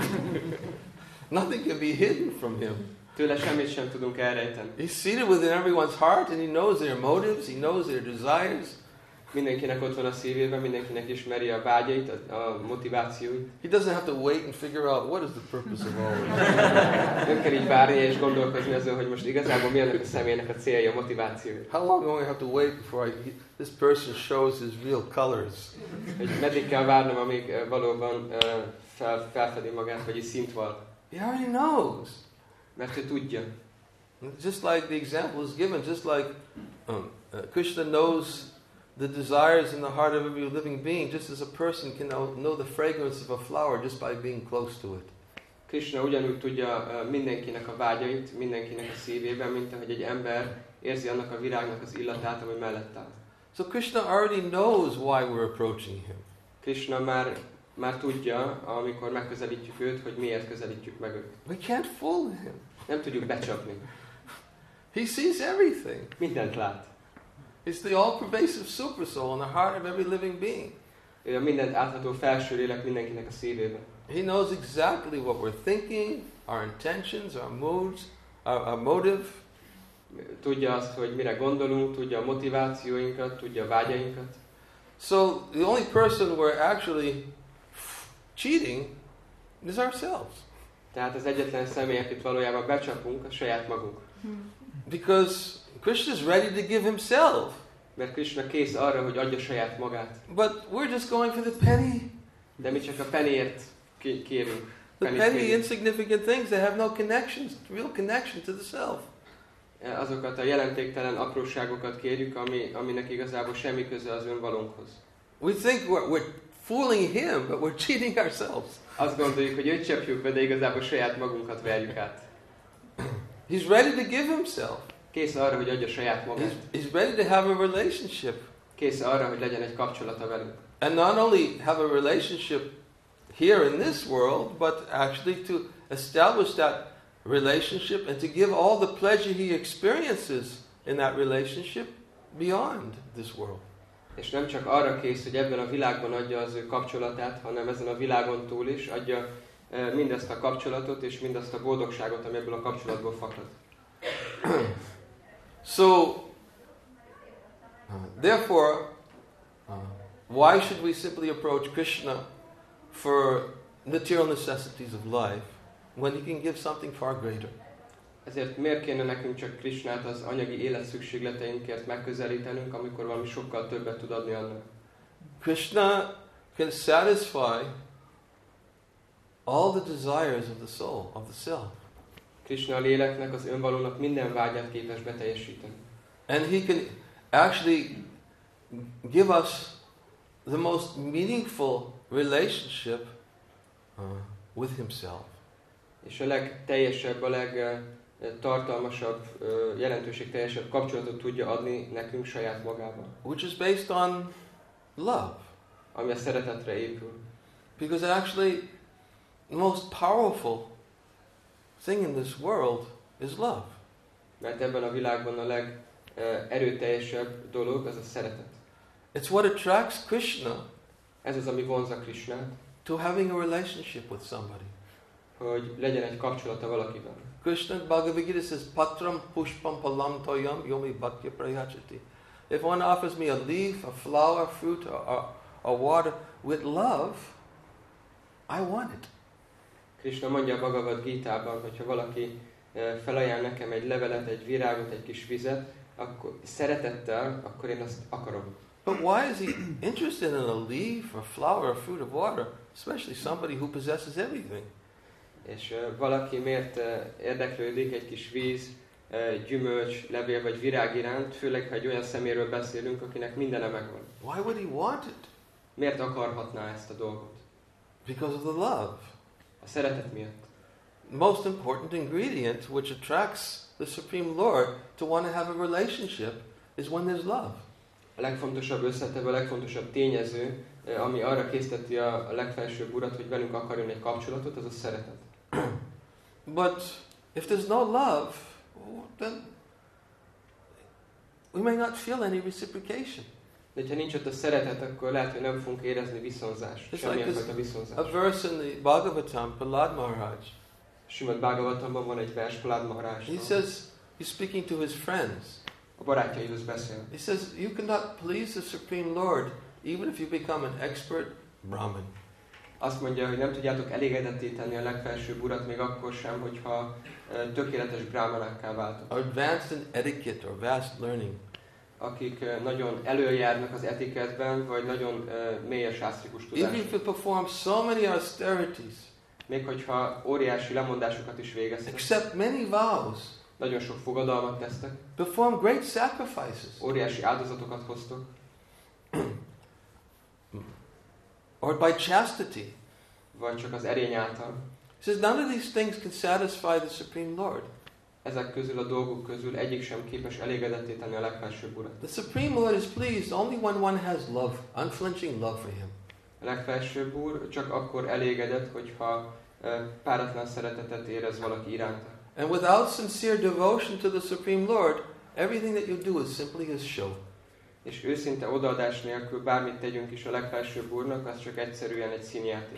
Nothing can be hidden from him. Tőle semmit sem tudunk elrejteni. He's seated within everyone's heart and he knows their motives, he knows their desires. Mindenkinek ott van a szívében, mindenkinek ismeri a vágyait, a, a motivációit. He doesn't have to wait and figure out what is the purpose of all of this. Nem kell így várni és gondolkozni azon, hogy most igazából mi annak a személynek a célja, a motivációja. How long do I have to wait before I, he, this person shows his real colors? Hogy meddig kell várnom, amíg uh, valóban uh, fel, felfedi magát, vagyis szint val. He already knows. Mert ő tudja. Just like the example is given, just like um, uh, Krishna knows the desires in the heart of every living being, just as a person can know, know the fragrance of a flower just by being close to it. Krishna ugyanúgy tudja uh, mindenkinek a vágyait, mindenkinek a szívében, mint ahogy egy ember érzi annak a virágnak az illatát, ami mellett áll. So Krishna already knows why we're approaching him. Krishna már, már tudja, amikor megközelítjük őt, hogy miért közelítjük meg őt. We can't fool him. Nem tudjuk becsapni. He sees everything. Mindent lát. He's the all-pervasive super soul in the heart of every living being. Ő a mindent átható felső lélek mindenkinek a szívében. He knows exactly what we're thinking, our intentions, our moods, our, our motive. Tudja azt, hogy mire gondolunk, tudja a motivációinkat, tudja a vágyainkat. So the only person we're actually cheating is ourselves. Tehát az egyetlen személy, akit valójában becsapunk, a saját magunk. Because Krishna is ready to give himself. Mert Krishna kész arra, hogy adja saját magát. But we're just going for the penny. De mi csak a pennyért kérünk. The penny insignificant things that have no connections, real connection to the self. Azokat a jelentéktelen apróságokat kérjük, ami, aminek igazából semmi köze az önvalónkhoz. We think we're, we're fooling him, but we're cheating ourselves. Azt gondoljuk, hogy őt csapjuk be, de igazából saját magunkat verjük át. He's ready to give himself. Kész arra, hogy adja saját magát. He's, he's ready to have a relationship. Kész arra, hogy legyen egy kapcsolata velünk. And not only have a relationship here in this world, but actually to establish that relationship and to give all the pleasure he experiences in that relationship beyond this world. És nem csak arra kész, hogy ebben a világban adja az ő kapcsolatát, hanem ezen a világon túl is adja mindezt a kapcsolatot és mindazt a boldogságot, ami ebből a kapcsolatból fakad. So, uh, therefore, uh, why should we simply approach Krishna for material necessities of life when he can give something far greater? Ezért miért kéne nekünk csak Krishnát az anyagi élet szükségleteinkért megközelítenünk, amikor valami sokkal többet tud adni annak? Krishna can satisfy all the desires of the soul, of the self. Krishna a léleknek, az önvalónak minden vágyát képes beteljesíteni. And he can actually give us the most meaningful relationship uh, with himself. És a legteljesebb, a legtartalmasabb, jelentőségteljesebb kapcsolatot tudja adni nekünk saját magában. Which is based on love. Ami a szeretetre épül. Because actually the most powerful thing in this world is love. Mert ebben a világban a legerőteljesebb dolog az a szeretet. It's what attracts Krishna. Ez az, ami vonzza Krishnát. To having a relationship with somebody. Hogy legyen egy kapcsolata valakivel. Krishna Bhagavad Gita says, Patram pushpam palam toyam yomi bhakya prayachati. If one offers me a leaf, a flower, fruit, or, or, or water with love, I want it. Krishna mondja a Bhagavad Gitában, hogyha valaki felajánl nekem egy levelet, egy virágot, egy kis vizet, akkor szeretettel, akkor én azt akarom. But why is he interested in a leaf, a flower, a fruit, of water, especially somebody who possesses everything? És uh, valaki miért uh, érdeklődik egy kis víz, uh, gyümölcs, levél vagy virág iránt, főleg ha egy olyan szeméről beszélünk, akinek mindene megvan. Why would he want it? Miért akarhatná ezt a dolgot? Because of the love. A szeretet miatt. Most important ingredient which attracts the Supreme Lord to want to have a relationship is when there's love. A legfontosabb összetevő, a legfontosabb tényező, ami arra készteti a legfelsőbb Urat, hogy velünk akarjon egy kapcsolatot, az a szeretet. But if there's no love, then we may not feel any reciprocation. De ha nincs ott a szeretet, akkor lehet, hogy nem fogunk érezni viszonzást. Semmilyen fajta viszonzást. A verse in the Bhagavatam, Prahlad Maharaj. Srimad Bhagavatamban van egy vers Prahlad Maharaj. He says, he's speaking to his friends. A barátjaihoz beszél. He says, you cannot please the Supreme Lord even if you become an expert Brahmin. Azt mondja, hogy nem tudjátok elégedetté tenni a legfelsőbb Urat, még akkor sem, hogyha uh, tökéletes brahmanákká váltok. Or advanced in etiquette or vast learning. Akik uh, nagyon előjárnak az etiketben, vagy nagyon uh, mélyes sásztrikus tudások. Even if you perform so many austerities. Még hogyha óriási lemondásokat is végeztek. Accept many vows. Nagyon sok fogadalmat tesztek. Perform great sacrifices. Óriási áldozatokat hoztok. Or by chastity. Vagy csak az erény által. He says none of these things can satisfy the Supreme Lord. Ezek közül a dolgok közül egyik sem képes elégedetté tenni a legfelsőbb Urat. The Supreme Lord is pleased only when one has love, unflinching love for Him. A legfelsőbb Úr csak akkor elégedett, hogyha uh, páratlan szeretetet érez valaki iránta. And without sincere devotion to the Supreme Lord, everything that you do is simply His show. És őszinte odaadás nélkül bármit tegyünk is a legfelsőbb Úrnak, az csak egyszerűen egy színjáték.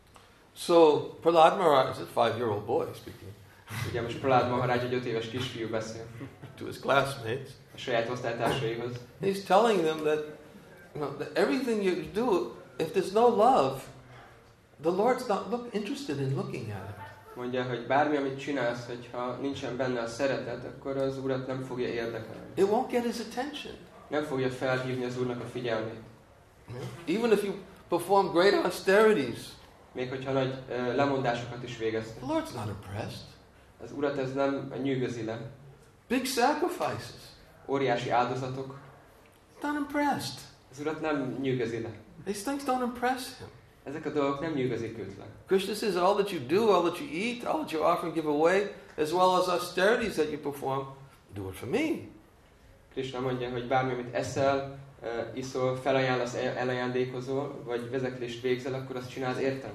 So, Prahlad Maharaj is a five-year-old boy speaking. Ugye most Prahlad Maharaj egy öt éves kisfiú beszél. To his classmates. A saját osztálytársaihoz. He's telling them that, you know, that everything you do, if there's no love, the Lord's not look interested in looking at it. Mondja, hogy bármi, amit csinálsz, hogyha nincsen benne a szeretet, akkor az Urat nem fogja érdekelni. It won't get His attention. Nem fogja felhívni az Úrnak a figyelmét. Even if you perform great austerities, még hogyha nagy uh, lemondásokat is végeztek. The Lord's not impressed. Az Urat ez nem nyűgözi le. Big sacrifices. Óriási áldozatok. Not impressed. Az Urat nem nyűgözi le. These things don't impress Him. Ezek a dolgok nem nyűgözik őt le. Krishna says all that you do, all that you eat, all that you offer and give away, as well as austerities that you perform, do it for me. Krishna mondja, hogy bármi, amit eszel, uh, iszol, felajánlasz, elajándékozol, vagy vezeklést végzel, akkor azt csinálsz értem.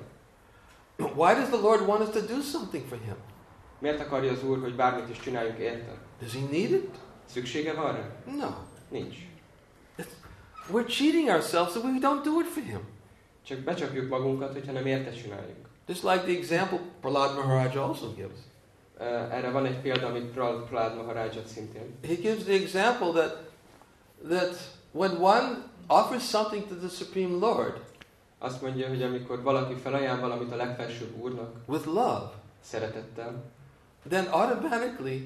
Why does the Lord want us to do something for Him? Miért akarja az Úr, hogy bármit is csináljunk értem? Does He need it? Szüksége van rá? No. Nincs. We're cheating ourselves so we don't do it for Him. Csak becsapjuk magunkat, hogyha nem érte csináljuk. Just like the example Prahlad Maharaj also gives. Uh, erre van egy példa, amit Prahlad Maharajat szintén. He gives the example that that when one offers something to the Supreme Lord, azt mondja, hogy amikor valaki felajánl valamit a legfelsőbb Úrnak, with love, szeretettel, then automatically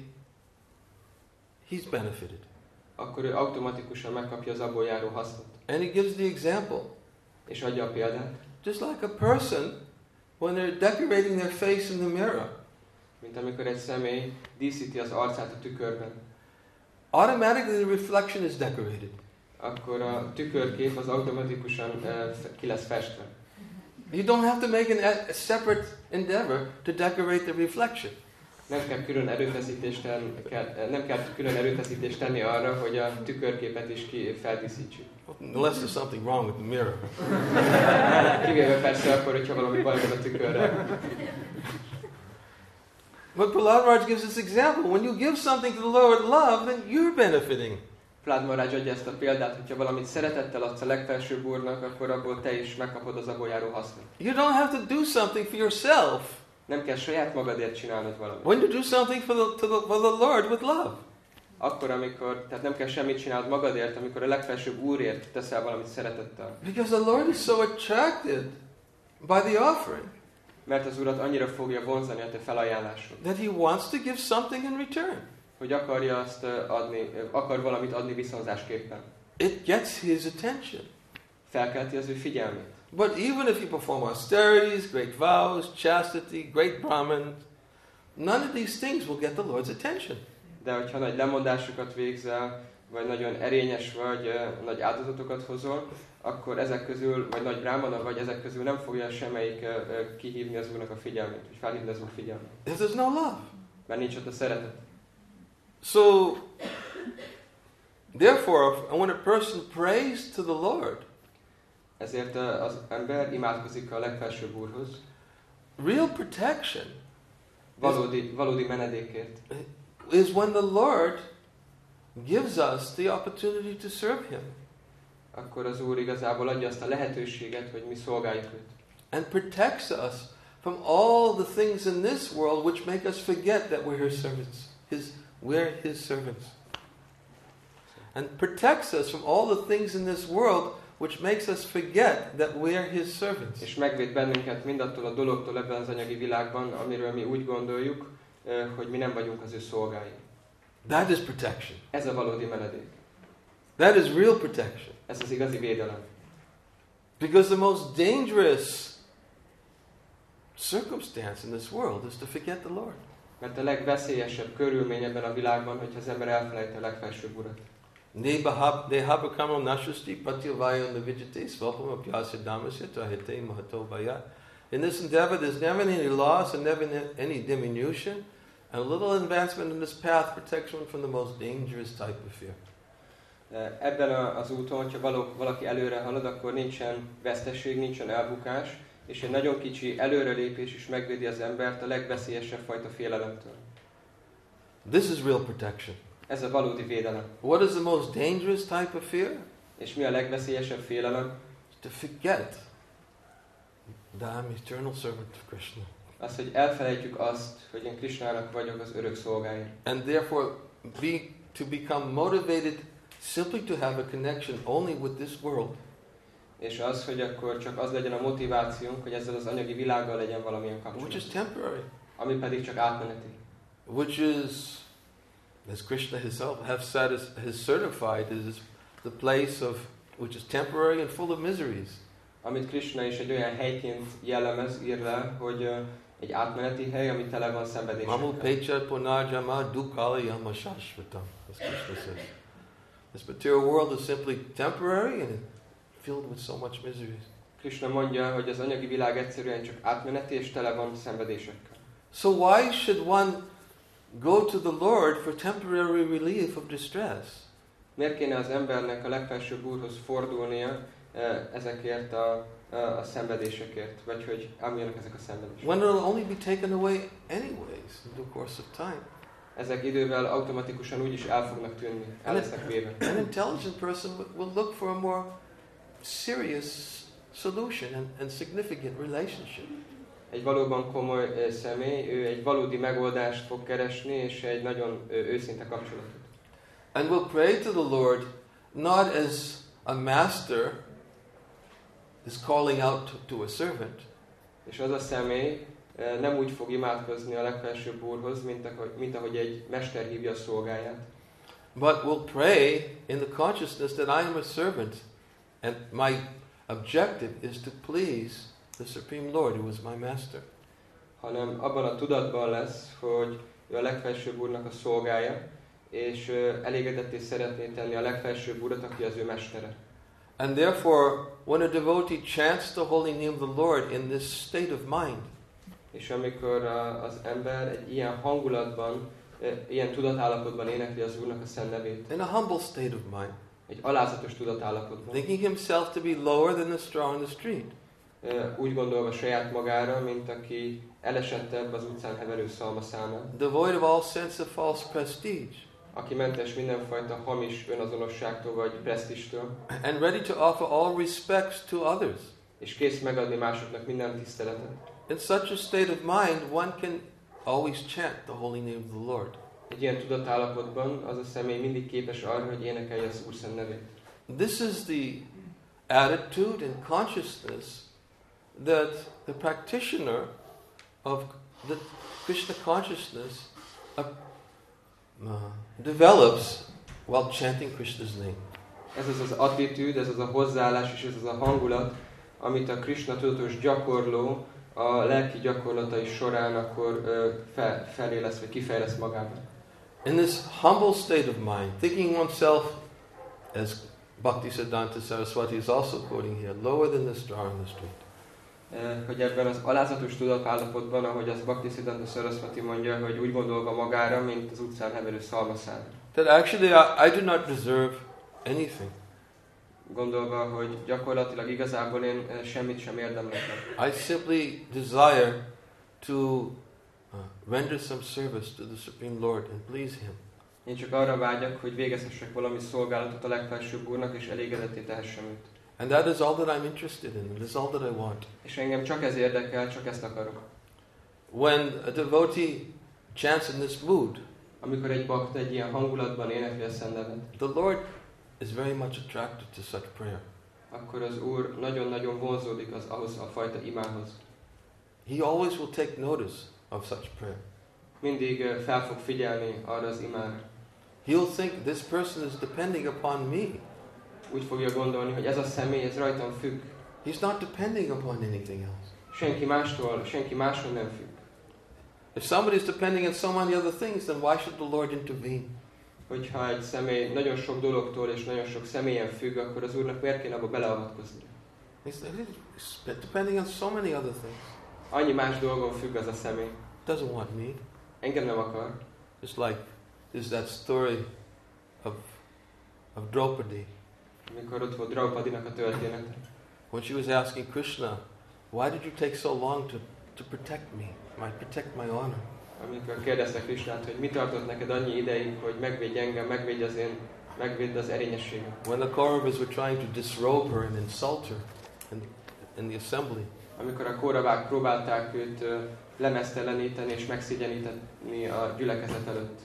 he's benefited. Akkor ő automatikusan megkapja az abból járó hasznot. And he gives the example. És adja a példát. Just like a person when they're decorating their face in the mirror. Mint amikor egy személy díszíti az arcát a tükörben. Automatically the reflection is decorated. Akkor a tükörkép az automatikusan uh, ki lesz festve. You don't have to make an, a separate endeavor to decorate the reflection. Nem kell külön erőfeszítést tenni, kell, nem kell külön erőfeszítést tenni arra, hogy a tükörképet is ki feldíszítsük. Unless there's something wrong with the mirror. Kivéve persze akkor, hogyha valami baj van a tükörrel. But Prahlad Maharaj gives this example. When you give something to the Lord with love, then you're benefiting. Prahlad Maharaj adja ezt a példát, hogyha valamit szeretettel adsz a legfelsőbb Úrnak, akkor abból te is megkapod az abból járó hasznot. You don't have to do something for yourself. Nem kell saját magadért csinálnod valamit. When you do something for the, to the, for the Lord with love. Akkor, amikor, tehát nem kell semmit csinálnod magadért, amikor a legfelsőbb Úrért teszel valamit szeretettel. Because the Lord is so attracted by the offering. Mert az Urat annyira fogja vonzani a te felajánlásod. That He wants to give something in return. Hogy akarja azt adni, akar valamit adni viszonzásképpen. It gets His attention. Felkelti az ő figyelmét. But even if you perform austerities, great vows, chastity, great Brahman, none of these things will get the Lord's attention. De hogyha nagy lemondásokat végzel, vagy nagyon erényes vagy, uh, nagy áldozatokat hozol, akkor ezek közül, vagy nagy brámana vagy, ezek közül nem fogja semmelyik uh, uh, kihívni az Úrnak a figyelmét, vagy felhívni az Úr figyelmét. If there's no love. Mert nincs ott a szeretet. So, therefore, when a person prays to the Lord, ezért uh, az ember imádkozik a legfelsőbb Úrhoz. Real protection valódi, valódi menedékért. Is when the Lord gives us the opportunity to serve Him. Akkor az Úr igazából adja azt a lehetőséget, hogy mi szolgáljuk őt. And protects us from all the things in this world which make us forget that we're His servants. His, we're His servants. And protects us from all the things in this world which makes us forget that we are His servants. És megvéd bennünket mindattól a dologtól ebben az anyagi világban, amiről mi úgy gondoljuk, hogy mi nem vagyunk az ő szolgái. That is protection. Ez a valódi menedék. That is real protection. Ez az igazi védelem. Because the most dangerous circumstance in this world is to forget the Lord. Mert a legveszélyesebb körülmény ebben a világban, hogyha az ember elfelejti a legfelsőbb Urat. In this endeavor there's never any loss and never any diminution, and a little advancement in this path protects one from the most dangerous type of fear. Ebben az úton, hogyha valaki előre halad, akkor nincsen veszteség, nincsen elbukás, és egy nagyon kicsi előrelépés is megvédi az embert a legveszélyesebb fajta félelemtől. This is real protection. Ez a valódi védelem. What is the most dangerous type of fear? És mi a legveszélyesebb félelem? To forget that I'm eternal servant of Krishna. Az, hogy elfelejtjük azt, hogy én Krishnának vagyok az örök szolgája. And therefore be, to become motivated simply to have a connection only with this world. És az, hogy akkor csak az legyen a motivációnk, hogy ezzel az anyagi világgal legyen valamilyen kapcsolat. Which is temporary. Ami pedig csak átmeneti. Which is, as Krishna himself has said, is, has certified, is the place of which is temporary and full of miseries. Amit Krishna is egy olyan helyként jellemez, ír le, hogy uh, egy átmeneti hely, ami tele van szenvedésekkel. Mamu pecha punarjama dukkala yama shashvatam. As Krishna says. This material world is simply temporary and filled with so much misery. Krishna mondja, hogy az anyagi világ egyszerűen csak átmeneti és tele van szenvedésekkel. So why should one go to the Lord for temporary relief of distress? Miért kéne az embernek a legfelsőbb Úrhoz fordulnia ezekért a, a, a szenvedésekért, vagy hogy amilyenek ezek a szenvedések? When it'll only be taken away anyways in the course of time. Ezek idővel automatikusan úgyis el fognak tűnni, el lesznek véve. An intelligent person will look for a more serious solution and, and significant relationship. Egy valóban komoly uh, személy, ő egy valódi megoldást fog keresni, és egy nagyon uh, őszinte kapcsolatot. And will pray to the Lord not as a master is calling out to, to a servant. És az a személy uh, nem úgy fog imádkozni a legfelsőbb Úrhoz, mint ahogy, mint ahogy egy mester hívja a szolgáját. But will pray in the consciousness that I am a servant and my objective is to please the Supreme Lord who is my master. Hanem abban a tudatban lesz, hogy ő a legfelsőbb Úrnak a szolgája, és uh, elégedetté szeretné tenni a legfelsőbb Urat, aki az ő mestere. And therefore, when a devotee chants the holy name of the Lord in this state of mind, és amikor uh, az ember egy ilyen hangulatban, uh, ilyen tudatállapotban énekli az Úrnak a szent nevét, in a humble state of mind, egy alázatos tudatállapotban, thinking himself to be lower than the straw in the street, uh, úgy gondolva saját magára, mint aki elesettebb az utcán heverő szalmaszálmán, devoid of all sense of false prestige, aki mentes mindenfajta hamis önazonosságtól vagy presztistől, and ready to offer all respects to others. És kész megadni másoknak minden tiszteletet. In such a state of mind, one can always chant the holy name of the Lord. Egy ilyen tudatállapotban az a személy mindig képes arra, hogy énekelje az Úr szent nevét. This is the attitude and consciousness that the practitioner of the Krishna consciousness uh, uh, develops while chanting Krishna's name. Ez az az attitűd, ez az a hozzáállás és ez az a hangulat, amit a Krishna tudatos gyakorló a lelki gyakorlatai során akkor uh, fel, felélesz vagy kifejlesz magában. in this humble state of mind, thinking oneself, as Bhaktisiddhanta Saraswati is also quoting here, lower than the star on the street. Hogy ebben az alázatos tudatállapotban, ahogy az Bhaktisiddhanta Saraswati mondja, hogy úgy gondolva magára, mint az utcán heverő szalmaszál. That actually I, I do not deserve anything. Gondolva, hogy gyakorlatilag igazából én semmit sem érdemlek. I simply desire to uh, render some service to the Supreme Lord and please Him. Én csak arra vágyak, hogy végezhessek valami szolgálatot a legfelsőbb Úrnak, és elégedetté tehessem őt. And that is all that I'm interested in. That is all that I want. És engem csak ez érdekel, csak ezt akarok. When a devotee chants in this mood, amikor egy bakta egy ilyen hangulatban énekli a Szent Nevet, the Lord is very much attracted to such prayer. akkor az Úr nagyon-nagyon vonzódik az, ahhoz a fajta imához. He always will take notice of such prayer. Mindig fel fog figyelni arra az imára. He'll think this person is depending upon me. Úgy fogja gondolni, hogy ez a személy, ez rajtam függ. He's not depending upon anything else. Senki mástól, senki máshol nem függ. If somebody is depending on so many other things, then why should the Lord intervene? Hogyha egy személy nagyon sok dologtól és nagyon sok személyen függ, akkor az Úrnak miért kéne abba beleavatkozni? He's depending on so many other things. Annyi más dolgon függ az a személy. Doesn't want me. Engem nem akar. It's like there's that story of of Draupadi. Amikor ott volt Draupadinak a története. When she was asking Krishna, why did you take so long to to protect me, my protect my honor? Amikor kérdezte Krishnát, hogy mi tartott neked annyi ideig, hogy megvédj engem, megvédj az én, megvédd az erényességem. When the Kauravas were trying to disrobe her and insult her in, in the assembly. Amikor a Kauravák próbálták őt uh, lemezteleníteni és megszégyeníteni a gyülekezet előtt.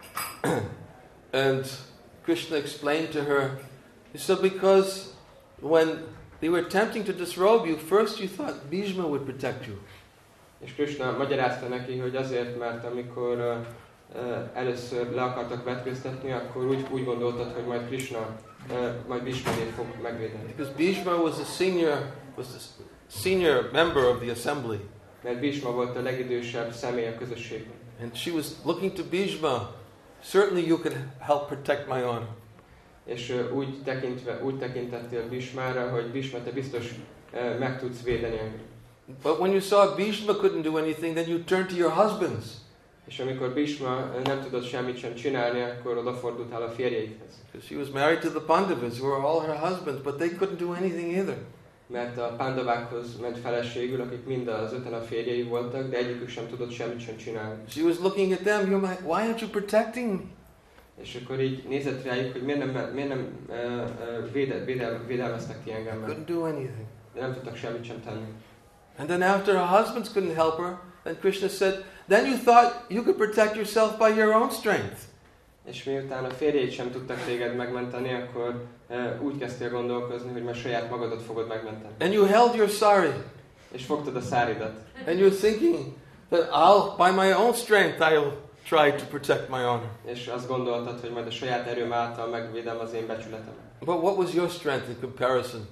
And Krishna explained to her, he said, because when they were attempting to disrobe you, first you thought Bhishma would protect you. És Krishna magyarázta neki, hogy azért, mert amikor uh, uh, először le akartak vetköztetni, akkor úgy, úgy gondoltad, hogy majd Krishna, uh, majd Bhishmát fog megvédeni. Because Bhishma was the senior, was the senior member of the assembly. Mert Bhishma volt a legidősebb személy a közösségben. And she was looking to Bhishma, certainly you can help protect my honor. És uh, úgy, tekintve, úgy tekintettél Bhishmára, hogy Bhishma, te biztos uh, meg tudsz védeni engem. But when you saw Bhishma couldn't do anything, then you turned to your husbands. És amikor Bhishma nem tudott semmit sem csinálni, akkor odafordultál a férjeidhez. Because she was married to the Pandavas, who were all her husbands, but they couldn't do anything either. Mert a Pandavákhoz ment feleségül, akik mind az öten a férjei voltak, de egyikük sem tudott semmit sem csinálni. She was looking at them, you're my, why aren't you protecting me? És akkor így nézett rájuk, hogy miért nem, miért nem uh, uh, véde, védel, védelmeztek ti engem, Couldn't do anything. de nem tudtak semmit sem tenni. And then after her husbands couldn't help her, then Krishna said, then you thought you could protect yourself by your own strength. És miután a férjeid sem tudtak téged megmenteni, akkor uh, úgy kezdtél gondolkozni, hogy majd saját magadat fogod megmenteni. And you held your sari. És fogtad a száridat. And you're thinking that I'll, by my own strength, I'll try to protect my honor. És azt gondoltad, hogy majd a saját erőm által megvédem az én becsületem. But what was your strength in comparison?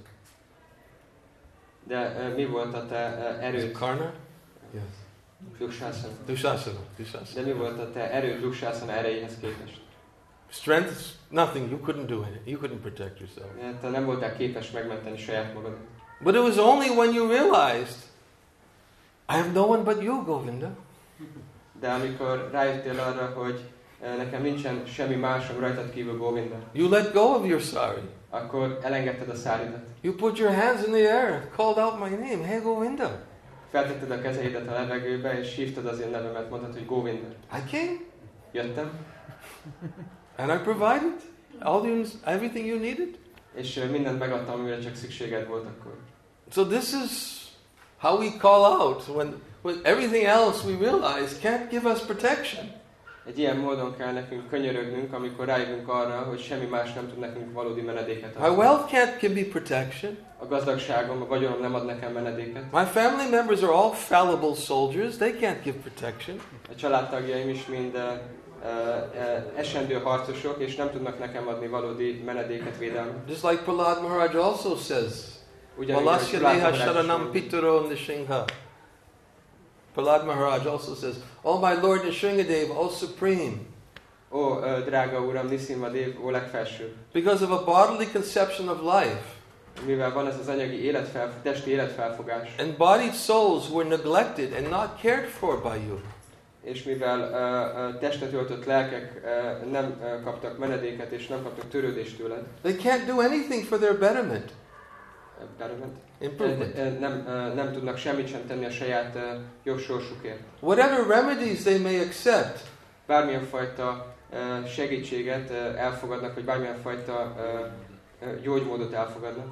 De uh, mi volt a te uh, erőd? Karna? Yes. Dushasana. Dushasana. Dushasana. De mi volt a te erőd Dushasana erejéhez képest? Strength is nothing. You couldn't do it. You couldn't protect yourself. Te nem voltál képes megmenteni saját magadat. But it was only when you realized, I have no one but you, Govinda. De amikor rájöttél arra, hogy nekem nincsen semmi másom rajtad kívül, Govinda, You let go of your sari. akkor elengedted a száridat. You put your hands in the air, called out my name, hey Govinda. Feltetted a kezeidet a levegőbe, és hívtad az én nevemet, mondtad, hogy Govinda. I came. Jöttem. And I provided all you, everything you needed. És mindent megadtam, amire csak szükséged volt akkor. So this is how we call out when, when everything else we realize can't give us protection. Egy ilyen módon kell nekünk könyörögnünk, amikor rájövünk arra, hogy semmi más nem tud nekünk valódi menedéket adni. My wealth can't give me protection. A gazdagságom, a vagyonom nem ad nekem menedéket. My family members are all fallible soldiers. They can't give protection. A családtagjaim is mind uh, uh, esendő harcosok, és nem tudnak nekem adni valódi menedéket, védelmet. Just like Prahlad Maharaj also says, Ugyanígy, Valasya ahogy Neha Prahlad Maharaj is Sharanam mondja. Pitaro Nishingha. Prahlad Maharaj also says, Oh my Lord Nishingadev, O Supreme, Ó, drága Uram, Niszimvadev, ó legfelsőbb. Because of a bodily conception of life. Mivel van ez az anyagi életfelf, testi életfelfogás. And bodied souls were neglected and not cared for by you. És mivel uh, uh, testet öltött lelkek uh, nem uh, kaptak menedéket és nem kaptak törődést tőled. They can't do anything for their betterment. Uh, betterment? Improvement. Uh, uh, nem, uh, nem tudnak semmit sem tenni a saját uh, jobb sorsukért. Whatever remedies they may accept. Bármilyen fajta uh, segítséget uh, elfogadnak, vagy bármilyen fajta uh, uh, gyógymódot elfogadnak.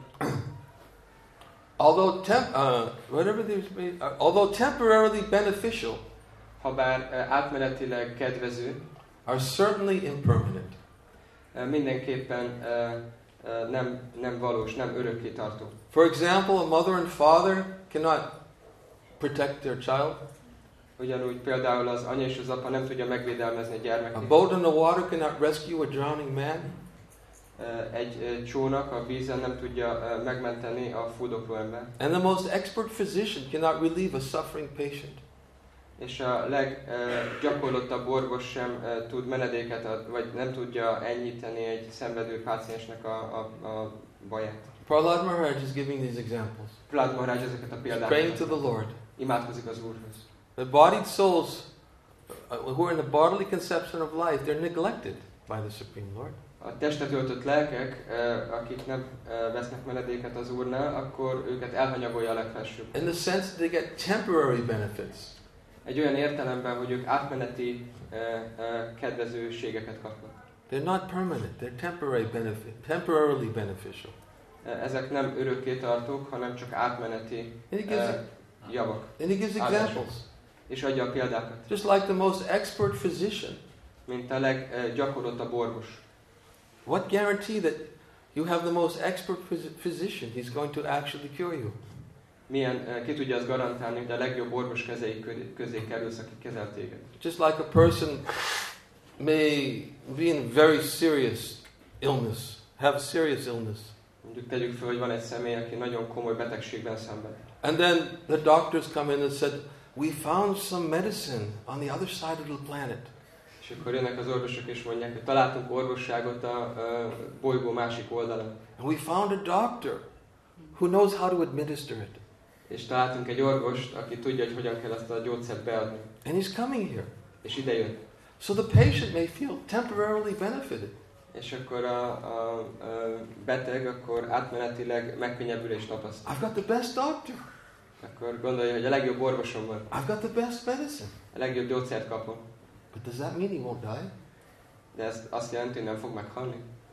Although, temp- uh, whatever they may, uh, although temporarily beneficial, habár uh, átmenetileg kedvező, are certainly impermanent. Uh, mindenképpen uh, uh, nem, nem valós, nem örökké tartó. For example, a mother and father cannot protect their child. Ugyanúgy például az anya és az apa nem tudja megvédelmezni a gyermekét. A boat on the water cannot rescue a drowning man. Uh, egy uh, csónak a vízen nem tudja uh, megmenteni a fuldokló ember. And the most expert physician cannot relieve a suffering patient. És a leggyakorlottabb uh, orvos sem uh, tud menedéket ad, vagy nem tudja enyhíteni egy szenvedő páciensnek a, a, a baját. Prahlad Maharaj is giving these examples. Prahlad Maharaj ezeket a példákat. Praying to the Lord. Imádkozik az Úrhoz. The bodied souls who are in the bodily conception of life, they're neglected by the Supreme Lord. A testet öltött lelkek, uh, akik nem uh, vesznek menedéket az Úrnál, akkor őket elhanyagolja a legfelsőbb. In the sense that they get temporary benefits. Egy olyan értelemben, hogy ők átmeneti uh, uh, kedvezőségeket kapnak. They're not permanent. They're temporary benefit, temporarily beneficial. Uh, ezek nem örökké tartók, hanem csak átmeneti uh, javak. And he gives examples. És adja a példákat. Just like the most expert physician. Mint a leggyakorlottabb orvos. What guarantee that you have the most expert physician, he's going to actually cure you? Milyen, ki tudja azt garantálni, hogy a legjobb orvos kezei közé kerülsz, aki kezel téged? Just like a person may be in very serious illness, have serious illness. Mondjuk tegyük fel, hogy van egy személy, aki nagyon komoly betegségben szenved. And then the doctors come in and said, we found some medicine on the other side of the planet. És akkor jönnek az orvosok és mondják, hogy találtunk orvosságot a, a bolygó másik oldalon. And we found a doctor who knows how to administer it. És találtunk egy orvost, aki tudja, hogy hogyan kell ezt a gyógyszert beadni. And he's coming here. És ide jön. So the patient may feel temporarily benefited. És akkor a, a, a beteg akkor átmenetileg megkönnyebbülést tapasztal. I've got the best doctor. Akkor gondolja, hogy a legjobb orvosom van. I've got the best medicine. A legjobb gyógyszert kapom. But does that mean he won't die? De ez azt jelenti, hogy nem fog meghalni.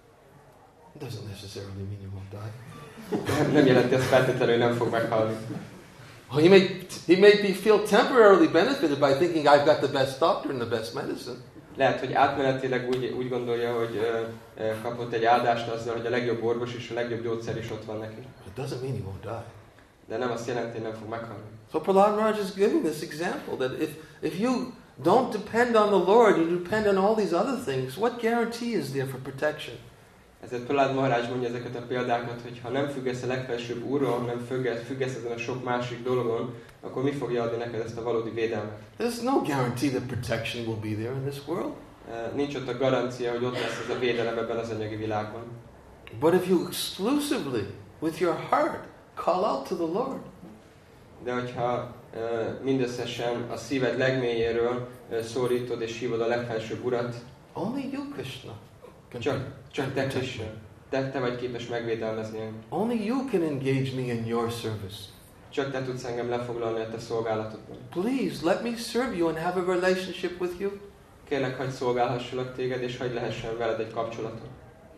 It doesn't necessarily mean he won't die. Nem jelenti ezt feltétlenül, hogy nem fog meghalni. Well, he may he may be feel temporarily benefited by thinking I've got the best doctor and the best medicine. Lehet, hogy átmenetileg úgy, úgy gondolja, hogy uh, uh, kapott egy áldást azzal, hogy a legjobb orvos és a legjobb gyógyszer is ott van neki. It doesn't mean he won't die. De nem azt jelenti, hogy nem fog meghalni. So Prahlad Maharaj is giving this example that if if you don't depend on the Lord, you depend on all these other things, what guarantee is there for protection? Ezért Prahlad Maharaj mondja ezeket a példákat, hogy ha nem függesz a legfelsőbb Úron, nem függesz, függesz ezen a sok másik dologon, akkor mi fogja adni neked ezt a valódi védelmet? There's no guarantee that protection will be there in this world. Uh, nincs ott a garancia, hogy ott lesz ez a védelem ebben az anyagi világban. But if you exclusively, with your heart, call out to the Lord. De hogyha uh, mindösszesen a szíved legmélyéről uh, szólítod és hívod a legfelsőbb Urat, only you, Krishna, can csak, csak te, Krishna, te, te vagy képes megvédelmezni engem. Only you can engage me in your service. Csak te tudsz engem lefoglalni a te szolgálatodban. Please, let me serve you and have a relationship with you. Kérlek, hagyj szolgálhassalak téged, és hagyj lehessen veled egy kapcsolatot.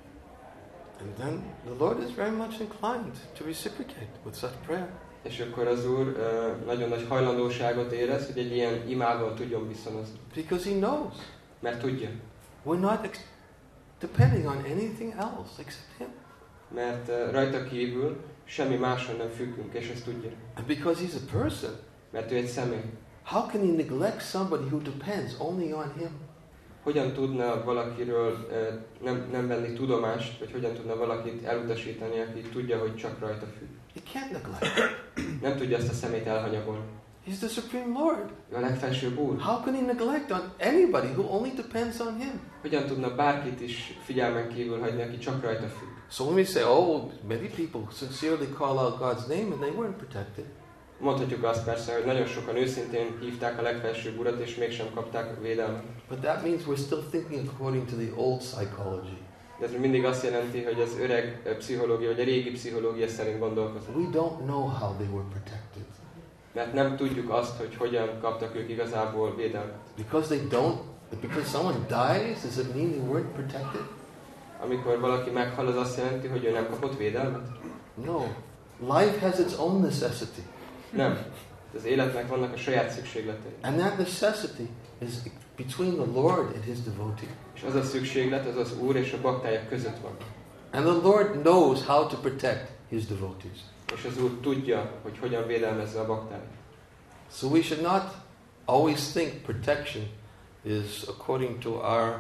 And then the Lord is very much inclined to reciprocate with such prayer. És akkor az Úr uh, nagyon nagy hajlandóságot érez, hogy egy ilyen imával tudjon viszonozni. Because he knows. Mert tudja. We're not ex- depending on anything else except him. Mert uh, rajta kívül semmi máson nem függünk, és ezt tudja. And because he's a person. Mert ő egy személy. How can he neglect somebody who depends only on him? Hogyan tudna valakiről uh, nem, nem venni tudomást, vagy hogyan tudna valakit elutasítani, aki tudja, hogy csak rajta függ? He can't neglect. Nem tudja ezt a szemét elhanyagolni. He's the Supreme Lord. A legfelsőbb Úr. How can he neglect on anybody who only depends on him? Hogyan tudna bárkit is figyelmen kívül hagyni, aki csak rajta függ? So when we say, oh, many people sincerely call out God's name and they weren't protected. Mondhatjuk azt persze, hogy nagyon sokan őszintén hívták a legfelsőbb Urat, és mégsem kapták a védelmet. But that means we're still thinking according to the old psychology. De ez mindig azt jelenti, hogy az öreg pszichológia, vagy a régi pszichológia szerint gondolkozunk. We don't know how they were protected. Mert nem tudjuk azt, hogy hogyan kaptak ők igazából védelmet. Because they don't, because someone dies, does it mean they weren't protected? Amikor valaki meghal, az azt jelenti, hogy ő nem kapott védelmet? No. Life has its own necessity. Nem. Az életnek vannak a saját szükségletei. And that necessity is between the Lord and his devotee. És az a szükséglet, az az Úr és a baktályok között van. And the Lord knows how to protect his devotees. És az Úr tudja, hogy hogyan védelmezze a baktályt. So we should not always think protection is according to our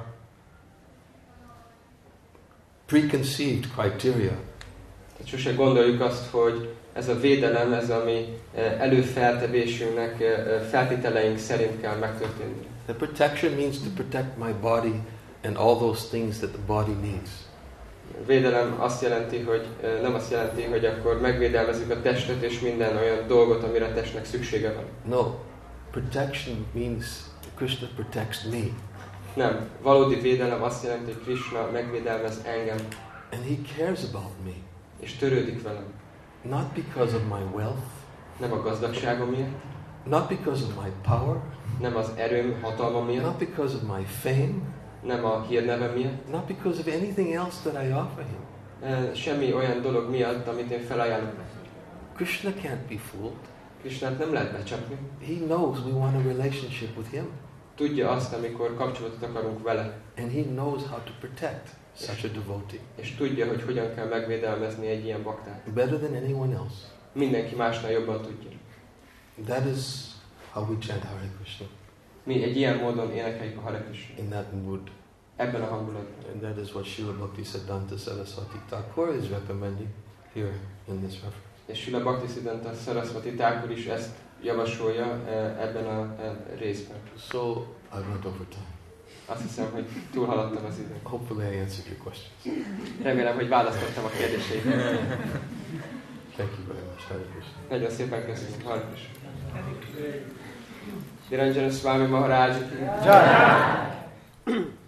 preconceived criteria. Tehát sose gondoljuk azt, hogy ez a védelem, ez a mi előfeltevésünknek, feltételeink szerint kell megtörténni. The protection means to protect my body and all those things that the body needs. Védelem azt jelenti, hogy nem azt jelenti, hogy akkor megvédelmezzük a testet és minden olyan dolgot, amire a testnek szüksége van. No, protection means Krishna protects me. Nem, valódi védelem azt jelenti, hogy Krishna megvédelmez engem. And he cares about me. És törődik velem. Not because of my wealth. Nem a gazdagságom miatt. Not because of my power. Nem az erőm, hatalmam miatt. Not because of my fame. Nem a hírnevem miatt. Not because of anything else that I offer him. Semmi olyan dolog miatt, amit én felajánlok neki. Krishna can't be fooled. Krishnát nem lehet becsapni. He knows we want a relationship with him. Tudja azt, amikor kapcsolatot akarunk vele. And he knows how to protect such a devotee. És tudja, hogy hogyan kell megvédelmezni egy ilyen baktárt. Better than anyone else. Mindenki másnál jobban tudja. That is how we chant Hare Krishna. Mi egy ilyen módon énekeljük a Hare Krishna. In that mood. Ebben a hangulatban. And that is what Srila Bhaktisiddhanta Saraswati Thakur is recommending here in this reference. És Srila Bhaktisiddhanta Saraswati Thakur is ezt javasolja ebben a részben. So, I went over time. Azt hiszem, hogy túlhaladtam az időt. Hopefully I answered your questions. Remélem, hogy választottam a kérdéseiket. Thank you very much. Hare Krishna. Nagyon szépen köszönöm. Hare Krishna. Niranjana Swami Maharaj ki. Jai.